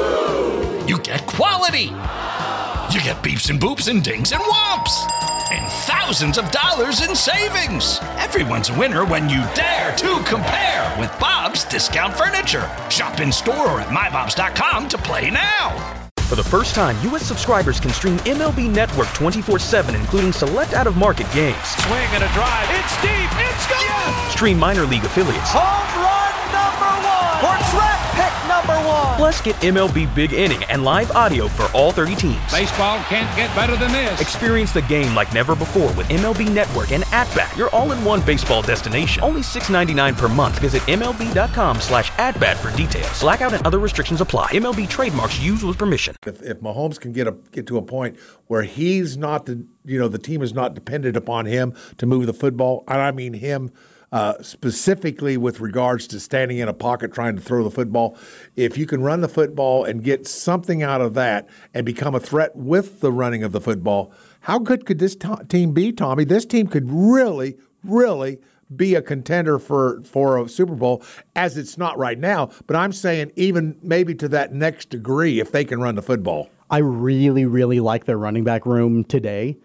You get quality. You get beeps and boops and dings and whomps. And thousands of dollars in savings. Everyone's a winner when you dare to compare with Bob's Discount Furniture. Shop in store or at my bobs dot com to play now. For the first time, U S subscribers can stream M L B Network twenty-four seven, including select out-of-market games. Swing and a drive. It's deep. It's gone. Stream minor league affiliates. Home run number one. For track pick number Plus, get M L B Big Inning and live audio for all thirty teams. Baseball can't get better than this. Experience the game like never before with M L B Network and At-Bat, your all-in-one baseball destination. Only six dollars and ninety-nine cents per month. Visit M L B dot com slash at-bat for details. Blackout and other restrictions apply. M L B trademarks used with permission. If, if Mahomes can get a get to a point where he's not the you know the team is not dependent upon him to move the football, and I mean him uh, specifically with regards to standing in a pocket trying to throw the football. If you can run the football and get something out of that and become a threat with the running of the football, how good could this to- team be, Tommy? This team could really, really be a contender for, for a Super Bowl, as it's not right now. But I'm saying even maybe to that next degree if they can run the football. I really, really like their running back room today,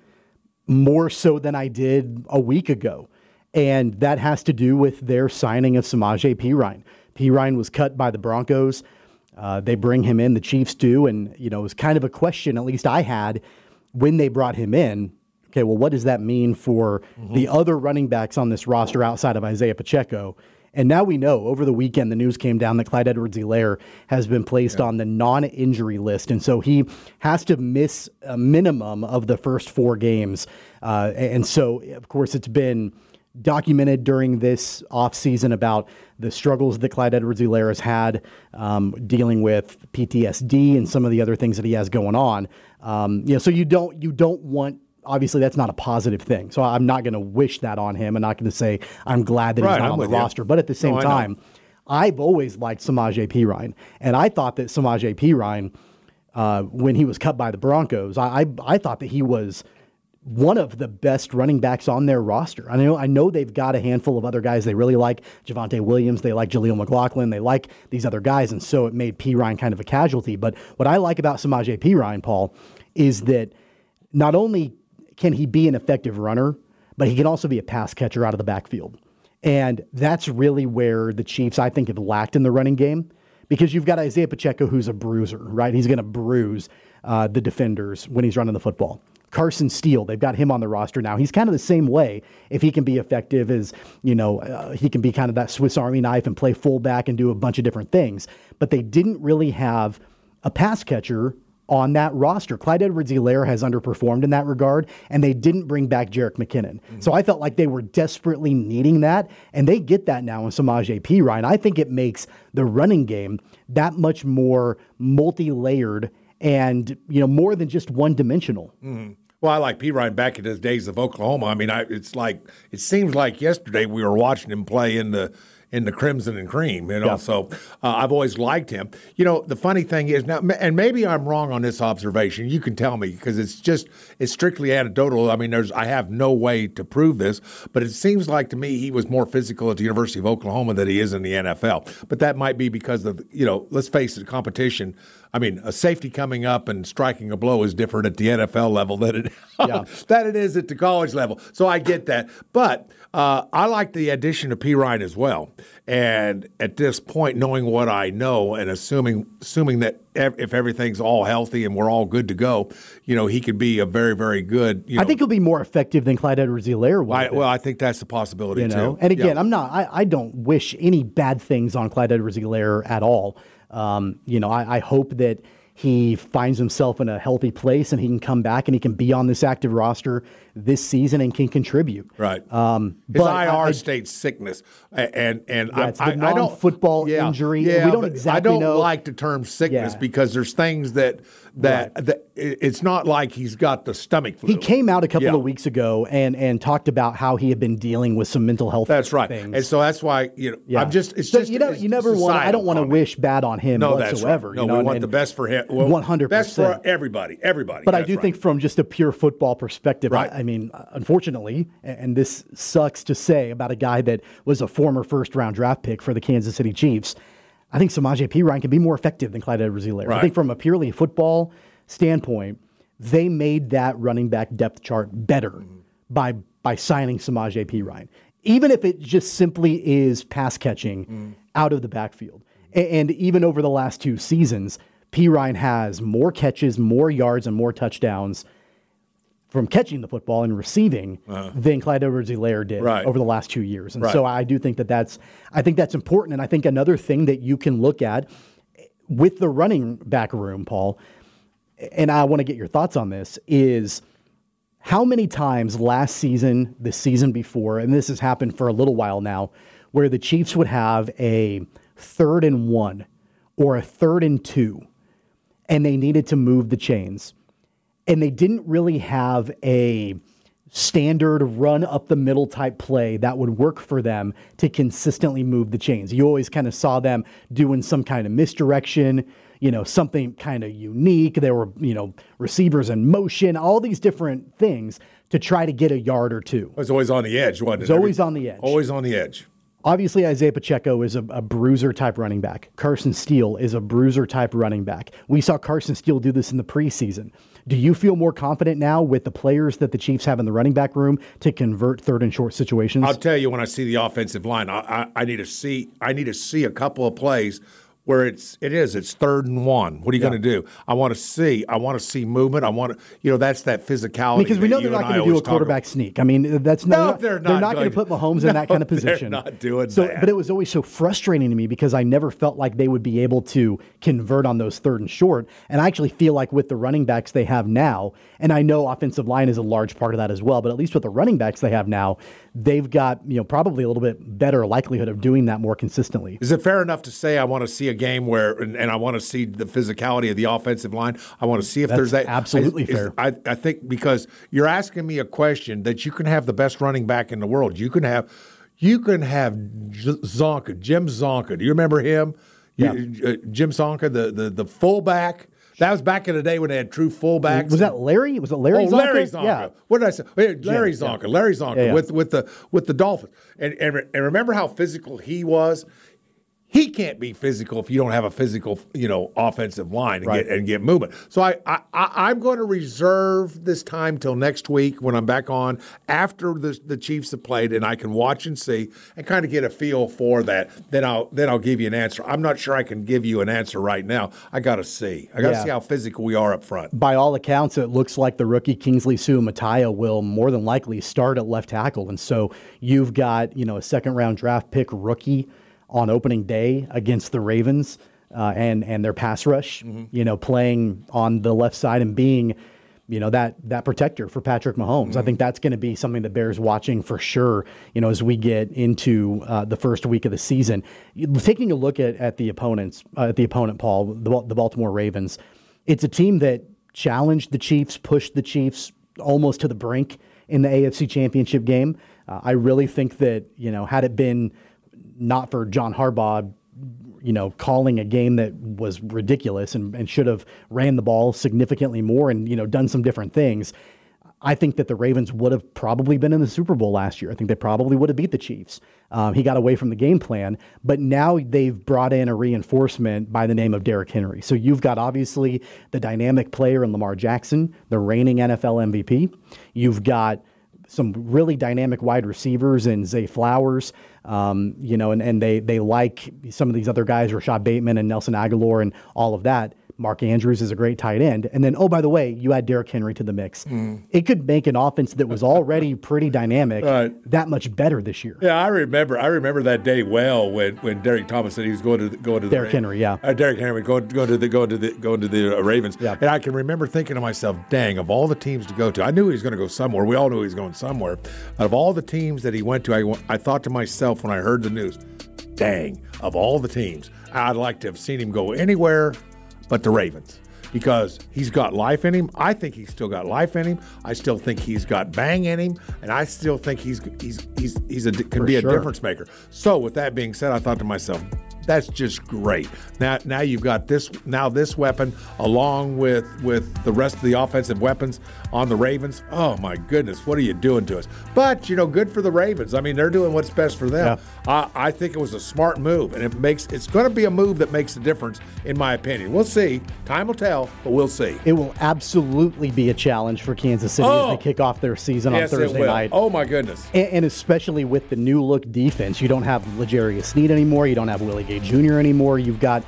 more so than I did a week ago. And that has to do with their signing of Samaje Perine. Perine was cut by the Broncos. Uh, they bring him in, the Chiefs do, and you know it was kind of a question, at least I had, when they brought him in. Okay, well, what does that mean for mm-hmm. the other running backs on this roster outside of Isaiah Pacheco? And now we know, over the weekend, the news came down that Clyde Edwards-Helaire has been placed yeah. on the non-injury list. And so he has to miss a minimum of the first four games. Uh, and so, of course, it's been documented during this offseason about the struggles that Clyde Edwards-Helaire has had um, dealing with P T S D and some of the other things that he has going on. Um, you know, so you don't you don't want. Obviously, that's not a positive thing. So I'm not going to wish that on him. I'm not going to say I'm glad that right, he's not I'm on the you. roster. But at the same no, time, I've always liked Samaje Perine. And I thought that Samaje Perine, uh, when he was cut by the Broncos, I, I I thought that he was one of the best running backs on their roster. I know I know they've got a handful of other guys they really like. Javonte Williams, they like Jaleel McLaughlin, they like these other guys, and so it made Perine kind of a casualty. But what I like about Samaje Perine, Paul, is that not only can he be an effective runner, but he can also be a pass catcher out of the backfield. And that's really where the Chiefs, I think, have lacked in the running game, because you've got Isaiah Pacheco, who's a bruiser, right? He's going to bruise uh, the defenders when he's running the football. Carson Steele, they've got him on the roster now. He's kind of the same way. If he can be effective as, you know, uh, he can be kind of that Swiss Army knife and play fullback and do a bunch of different things. But they didn't really have a pass catcher on that roster. Clyde Edwards-Helaire has underperformed in that regard, and they didn't bring back Jerick McKinnon. Mm-hmm. So I felt like they were desperately needing that, and they get that now in Samaje Perine. I think it makes the running game that much more multi-layered and, you know, more than just one-dimensional. Mm-hmm. Well, I like Perine back in his days of Oklahoma. I mean, I, it's like it seems like yesterday we were watching him play in the in the Crimson and Cream, you know. Yeah. So uh, I've always liked him. You know, the funny thing is now, and maybe I'm wrong on this observation. You can tell me, because it's just it's strictly anecdotal. I mean, there's I have no way to prove this, but it seems like to me he was more physical at the University of Oklahoma than he is in the N F L. But that might be because of, you know, let's face it, competition. I mean, a safety coming up and striking a blow is different at the N F L level than it, yeah. than it is at the college level. So I get that. But uh, I like the addition of Perine as well. And at this point, knowing what I know and assuming assuming that if everything's all healthy and we're all good to go, you know, he could be a very, very good, you know. I think he'll be more effective than Clyde Edwards-Helaire was. I, well, I think that's a possibility, you know? too. And again, yeah. I'm not, I, I don't wish any bad things on Clyde Edwards-Helaire at all. Um, you know, I, I hope that he finds himself in a healthy place and he can come back and he can be on this active roster this season and can contribute. Right. Um, His but I R I, states sickness, and and yeah, I, it's the I, I don't football yeah, injury. Yeah, we don't but exactly I don't know. like the term sickness Yeah. because there's things that that, Right. that it's not like he's got the stomach flu. He came out a couple Yeah. of weeks ago and and talked about how he had been dealing with some mental health. That's right, things. and so that's why you know Yeah. I'm just it's So just you know it's you never want. I don't want to societal wish bad on him comment. No, that's whatsoever. right. No, you know, we and- want and the best for him. Well, one hundred best percent. for everybody. Everybody. But I That's do right. think from just a pure football perspective, Right. I, I mean, unfortunately, and this sucks to say about a guy that was a former first-round draft pick for the Kansas City Chiefs, I think Samaje Perine can be more effective than Clyde Edwards-Helaire. Right. I think from a purely football standpoint, they made that running back depth chart better mm-hmm. by by signing Samaje Perine, even if it just simply is pass catching mm-hmm. out of the backfield. And, and even over the last two seasons, Perine has more catches, more yards, and more touchdowns from catching the football and receiving uh, than Clyde Edwards-Helaire did right. over the last two years. And right. so I do think that that's, I think that's important. And I think another thing that you can look at with the running back room, Paul, and I want to get your thoughts on this, is how many times last season, the season before, and this has happened for a little while now, where the Chiefs would have a third and one or a third and two, and they needed to move the chains. And they didn't really have a standard run up the middle type play that would work for them to consistently move the chains. You always kind of saw them doing some kind of misdirection, you know, something kind of unique. There were, you know, receivers in motion, all these different things to try to get a yard or two. It was always on the edge, wasn't it? It was always on the edge. Always on the edge. Obviously, Isaiah Pacheco is a, a bruiser-type running back. Carson Steele is a bruiser-type running back. We saw Carson Steele do this in the preseason. Do you feel more confident now with the players that the Chiefs have in the running back room to convert third and short situations? I'll tell you, when I see the offensive line, I, I, I need to see I need to see a couple of plays where it's it is it's third and one. What are you yeah. going to do? I want to see I want to see movement. I want to you know that's that physicality. Because we know they're not going to do a quarterback sneak. I mean, that's no, not, they're not. They're not going to put Mahomes no, in that kind of position. They're not doing so, that. But it was always so frustrating to me because I never felt like they would be able to convert on those third and short. And I actually feel like with the running backs they have now, and I know offensive line is a large part of that as well, but at least with the running backs they have now, they've got you know probably a little bit better likelihood of doing that more consistently. Is it fair enough to say I want to see a game where? And, and I want to see the physicality of the offensive line. I want to see if That's there's that. Absolutely I, fair. I, I think because you're asking me a question that you can have the best running back in the world. You can have, you can have Zonka, Jim Zonka. Do you remember him? Yeah. You, uh, Jim Zonka, the, the the fullback. That was back in the day when they had true fullbacks. Was that Larry? Was it Larry? Oh, Zonka? Larry Zonka. Yeah. What did I say? Larry Jim, Zonka. yeah. Larry Zonka yeah, yeah. with with the with the Dolphins. And, and and remember how physical he was. He can't be physical if you don't have a physical, you know, offensive line and, right. get, and get movement. So I, I, I'm going to reserve this time till next week when I'm back on after the, the Chiefs have played and I can watch and see and kind of get a feel for that. Then I'll then I'll give you an answer. I'm not sure I can give you an answer right now. I got to see. I got to yeah. see how physical we are up front. By all accounts, it looks like the rookie Kingsley Suamataia will more than likely start at left tackle, and so you've got you know a second round draft pick rookie on opening day against the Ravens uh, and and their pass rush, mm-hmm. you know, playing on the left side and being, you know, that that protector for Patrick Mahomes. Mm-hmm. I think that's going to be something that bears watching for sure, you know, as we get into uh, the first week of the season. Taking a look at, at the opponents, uh, at the opponent, Paul, the, the Baltimore Ravens, it's a team that challenged the Chiefs, pushed the Chiefs almost to the brink in the A F C Championship game. Uh, I really think that, you know, had it been not for John Harbaugh, you know, calling a game that was ridiculous and, and should have ran the ball significantly more and, you know, done some different things, I think that the Ravens would have probably been in the Super Bowl last year. I think they probably would have beat the Chiefs. Um, he got away from the game plan, but now they've brought in a reinforcement by the name of Derrick Henry. So you've got obviously the dynamic player in Lamar Jackson, the reigning N F L M V P. You've got some really dynamic wide receivers in Zay Flowers, um, you know, and, and they they like some of these other guys, Rashad Bateman and Nelson Aguilar and all of that. Mark Andrews is a great tight end. And then, oh, by the way, you add Derrick Henry to the mix. Mm. It could make an offense that was already pretty dynamic right. that much better this year. Yeah, I remember I remember that day well when, when Derek Thomas said he was going to going to the Derrick Henry, yeah. Uh, Derrick Henry going, going to the going to the going to the uh, Ravens. Yeah. And I can remember thinking to myself, dang, of all the teams to go to, I knew he was going to go somewhere. We all knew he was going somewhere. Out of all the teams that he went to, I, I thought to myself when I heard the news, dang, of all the teams, I'd like to have seen him go anywhere but the Ravens. Because he's got life in him. I think he's still got life in him. I still think he's got bang in him, and I still think he's he's he's he's a can For be sure. a difference maker. So with that being said, I thought to myself, that's just great. Now now you've got this now this weapon along with with the rest of the offensive weapons on the Ravens. Oh my goodness, what are you doing to us? But you know, good for the Ravens. I mean, they're doing what's best for them. Yeah. I, I think it was a smart move, and it makes it's going to be a move that makes a difference, in my opinion. We'll see. Time will tell, but we'll see. It will absolutely be a challenge for Kansas City oh. as they kick off their season yes, on Thursday it will. night. Oh my goodness! And, and especially with the new look defense, you don't have L'Jarius Sneed anymore. You don't have Willie Gay Junior anymore. You've got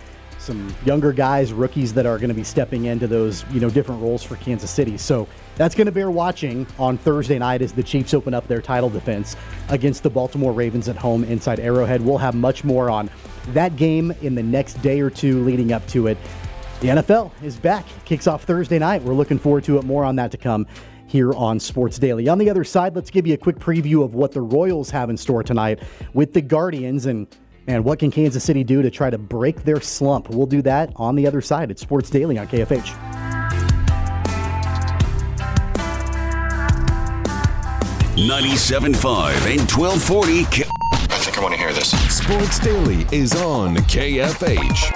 some younger guys, rookies that are going to be stepping into those, you know, different roles for Kansas City. So that's going to bear watching on Thursday night as the Chiefs open up their title defense against the Baltimore Ravens at home inside Arrowhead. We'll have much more on that game in the next day or two leading up to it. The N F L is back. Kicks off Thursday night. We're looking forward to it. More on that to come here on Sports Daily. On the other side, let's give you a quick preview of what the Royals have in store tonight with the Guardians, and and what can Kansas City do to try to break their slump. We'll do that on the other side. It's Sports Daily on K F H. ninety-seven point five and twelve forty K- I think I want to hear this. Sports Daily is on K F H.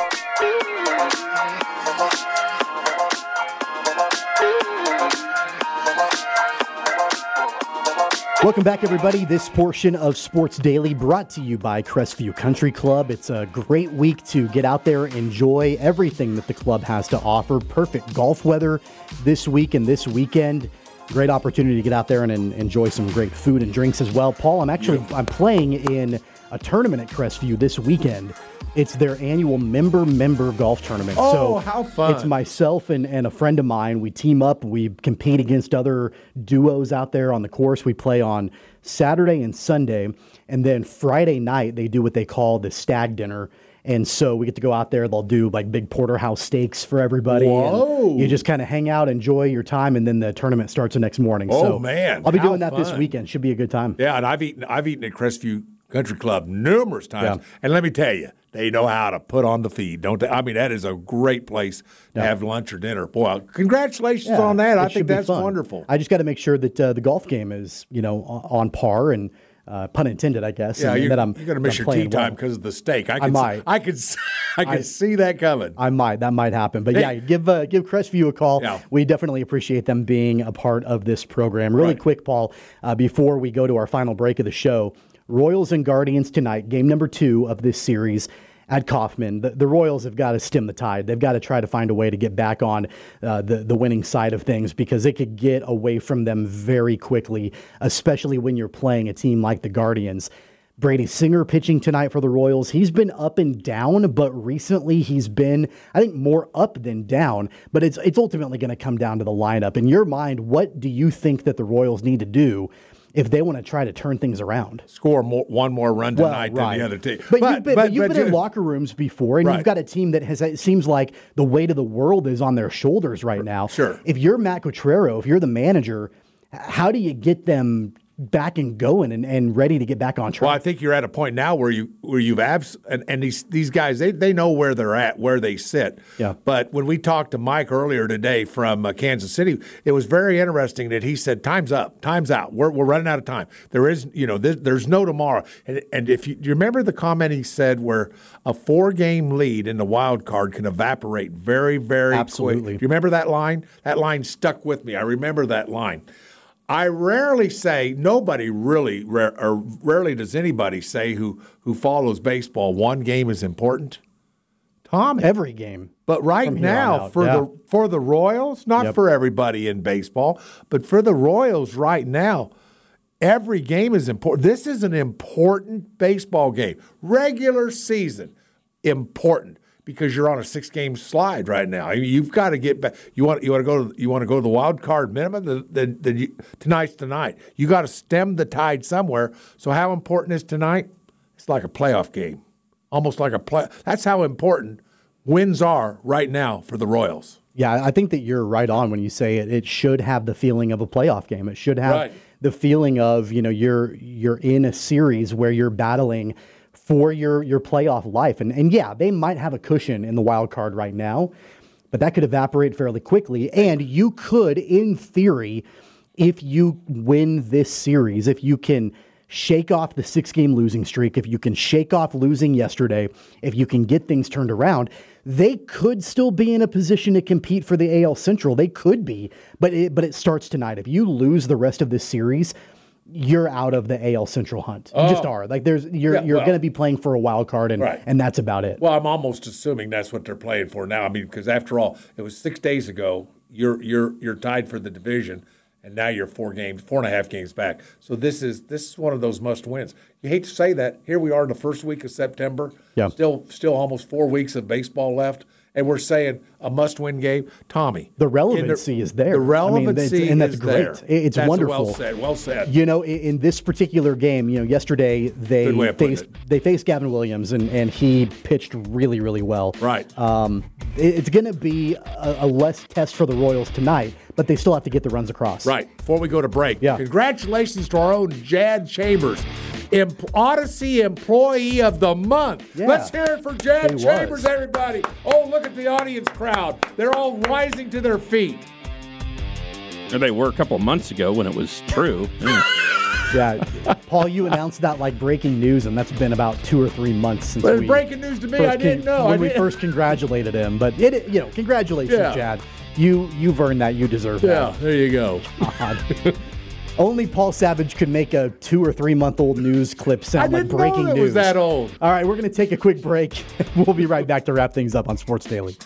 Welcome back, everybody. This portion of Sports Daily brought to you by Crestview Country Club. It's a great week to get out there, enjoy everything that the club has to offer. Perfect golf weather this week and this weekend. Great opportunity to get out there and, and enjoy some great food and drinks as well. Paul, I'm actually I'm playing in a tournament at Crestview this weekend. It's their annual member-member golf tournament. Oh, so how fun. It's myself and, and a friend of mine. We team up. We compete against other duos out there on the course. We play on Saturday and Sunday. And then Friday night, they do what they call the stag dinner. And so we get to go out there. They'll do like big porterhouse steaks for everybody. Whoa. And you just kind of hang out, enjoy your time, and then the tournament starts the next morning. Oh, so man. I'll be how doing that fun. this weekend. Should be a good time. Yeah, and I've eaten I've eaten at Crestview Country Club numerous times. Yeah. And let me tell you, they know how to put on the feed, don't they? I mean, that is a great place to Yeah. have lunch or dinner. Boy, congratulations Yeah, on that. it I should think be that's fun. wonderful. I just got to make sure that uh, the golf game is, you know, on on par and uh, pun intended, I guess. Yeah, and, you're, that I'm, you're going to miss I'm your playing tea time well. because of the steak. I, I could, might. I could, I could I- see that coming. I might. That might happen. But yeah, Hey. give uh, give Crestview a call. Yeah. We definitely appreciate them being a part of this program. Really Right. quick, Paul, uh, before we go to our final break of the show, Royals and Guardians tonight, game number two of this series at Kauffman. The, the Royals have got to stem the tide. They've got to try to find a way to get back on uh, the, the winning side of things because it could get away from them very quickly, especially when you're playing a team like the Guardians. Brady Singer pitching tonight for the Royals. He's been up and down, but recently he's been, I think, more up than down. But it's it's ultimately going to come down to the lineup. In your mind, what do you think that the Royals need to do if they want to try to turn things around? Score more, one more run Well, tonight right. than the other team. But, you've been, but, you've been in you- locker rooms before, and Right. you've got a team that has, it seems like the weight of the world is on their shoulders right now. Sure. If you're Matt Quatrero, if you're the manager, how do you get them back and going and, and ready to get back on track? Well, I think you're at a point now where you where you've abs and, and these these guys they, they know where they're at, where they sit. Yeah. But when we talked to Mike earlier today from uh, Kansas City, it was very interesting that he said, "Time's up, time's out. We're we're running out of time. There is you know there, there's no tomorrow." And and if you, you remember the comment he said, where a four game lead in the wild card can evaporate very very Absolutely. quick. Do you remember that line? That line stuck with me. I remember that line. I rarely say, nobody really, rare, or rarely does anybody say who, who follows baseball, one game is important. Tommy. Every game. But right from here on now, out, for yeah. the for the Royals, not Yep. for everybody in baseball, but for the Royals right now, every game is important. This is an important baseball game. Regular season, important. Because you're on a six-game slide right now. I mean, you've got to get back. You want you want to go to you want to go to the wild card minimum. Then then, then you, tonight's tonight. You got to stem the tide somewhere. So how important is tonight? It's like a playoff game, almost like a play. That's how important wins are right now for the Royals. Yeah, I think that you're right on when you say it. It should have the feeling of a playoff game. It should have Right. the feeling of, you know, you're you're in a series where you're battling for your your playoff life. And and yeah, they might have a cushion in the wild card right now, but that could evaporate fairly quickly. And you could, in theory, if you win this series, if you can shake off the six-game losing streak, if you can shake off losing yesterday, if you can get things turned around, they could still be in a position to compete for the A L Central. They could be, but it, but it starts tonight. If you lose the rest of this series, you're out of the A L Central hunt. You Oh. just are. Like there's you're Yeah, you're well- going to be playing for a wild card, and Right. and that's about it. Well, I'm almost assuming that's what they're playing for now. I mean, because after all, it was six days ago. You're you're you're tied for the division, and now you're four games, four and a half games back. So this is this is one of those must wins. You hate to say that. Here we are in the first week of September. Yeah. Still, still almost four weeks of baseball left. And we're saying a must-win game. Tommy. The relevancy the, is there. The relevancy I mean, and that's is great. there. It's that's wonderful. Well said. Well said. You know, in, in this particular game, you know, yesterday they faced they faced Gavin Williams, and, and he pitched really, really well. Right. Um, it, it's going to be a, a less test for the Royals tonight, but they still have to get the runs across. Right. Before we go to break. Yeah. Congratulations to our own Jad Chambers, Imp- Odyssey Employee of the Month. Yeah. Let's hear it for Jad He Chambers, was. everybody. Oh, look at the audience crowd. They're all rising to their feet. Or they were a couple of months ago when it was true. Yeah, Paul, you announced that like breaking news, and that's been about two or three months since But we breaking news to me, first I didn't con- know. when I we didn't. first congratulated him. But it, you know, congratulations, Yeah. Chad. You you've earned that. You deserve Yeah, that. there you go. God. Only Paul Savage could make a two or three month old news clip sound I like didn't breaking know it news. was that old. All right, we're going to take a quick break. We'll be right back to wrap things up on Sports Daily.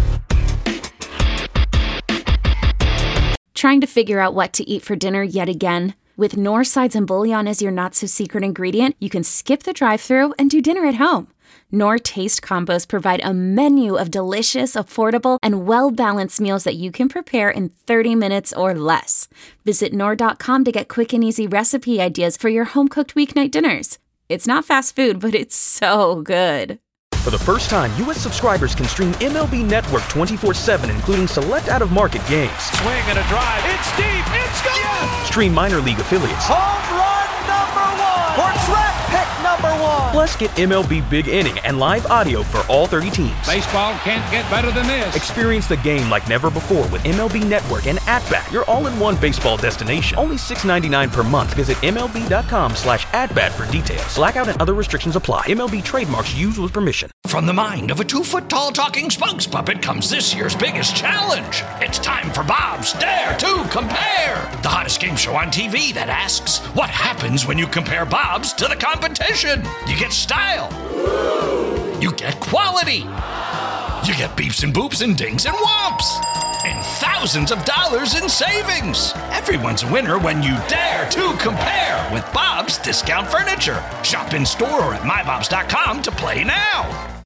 Trying to figure out what to eat for dinner yet again? With Knorr Sides and Bouillon as your not-so-secret ingredient, you can skip the drive-thru and do dinner at home. Knorr Taste Combos provide a menu of delicious, affordable, and well-balanced meals that you can prepare in thirty minutes or less. Visit Knorr dot com to get quick and easy recipe ideas for your home-cooked weeknight dinners. It's not fast food, but it's so good. For the first time, U S subscribers can stream M L B Network twenty-four seven, including select out-of-market games. Swing and a drive. It's deep. It's gone. Yes! Stream minor league affiliates. Home run number one. For track pick number one. Plus, get M L B Big Inning and live audio for all thirty teams. Baseball can't get better than this. Experience the game like never before with M L B Network and At-Bat, your all-in-one baseball destination. Only six dollars and ninety-nine cents per month. Visit M L B dot com slash at-bat for details. Blackout and other restrictions apply. M L B trademarks used with permission. From the mind of a two-foot-tall talking spokes puppet comes this year's biggest challenge. It's time for Bob's Dare to Compare, the hottest game show on T V that asks, what happens when you compare Bob's to the competition? You get style. You get quality. You get beeps and boops and dings and whomps. And thousands of dollars in savings. Everyone's a winner when you dare to compare with Bob's Discount Furniture. Shop in store or at my bobs dot com to play now.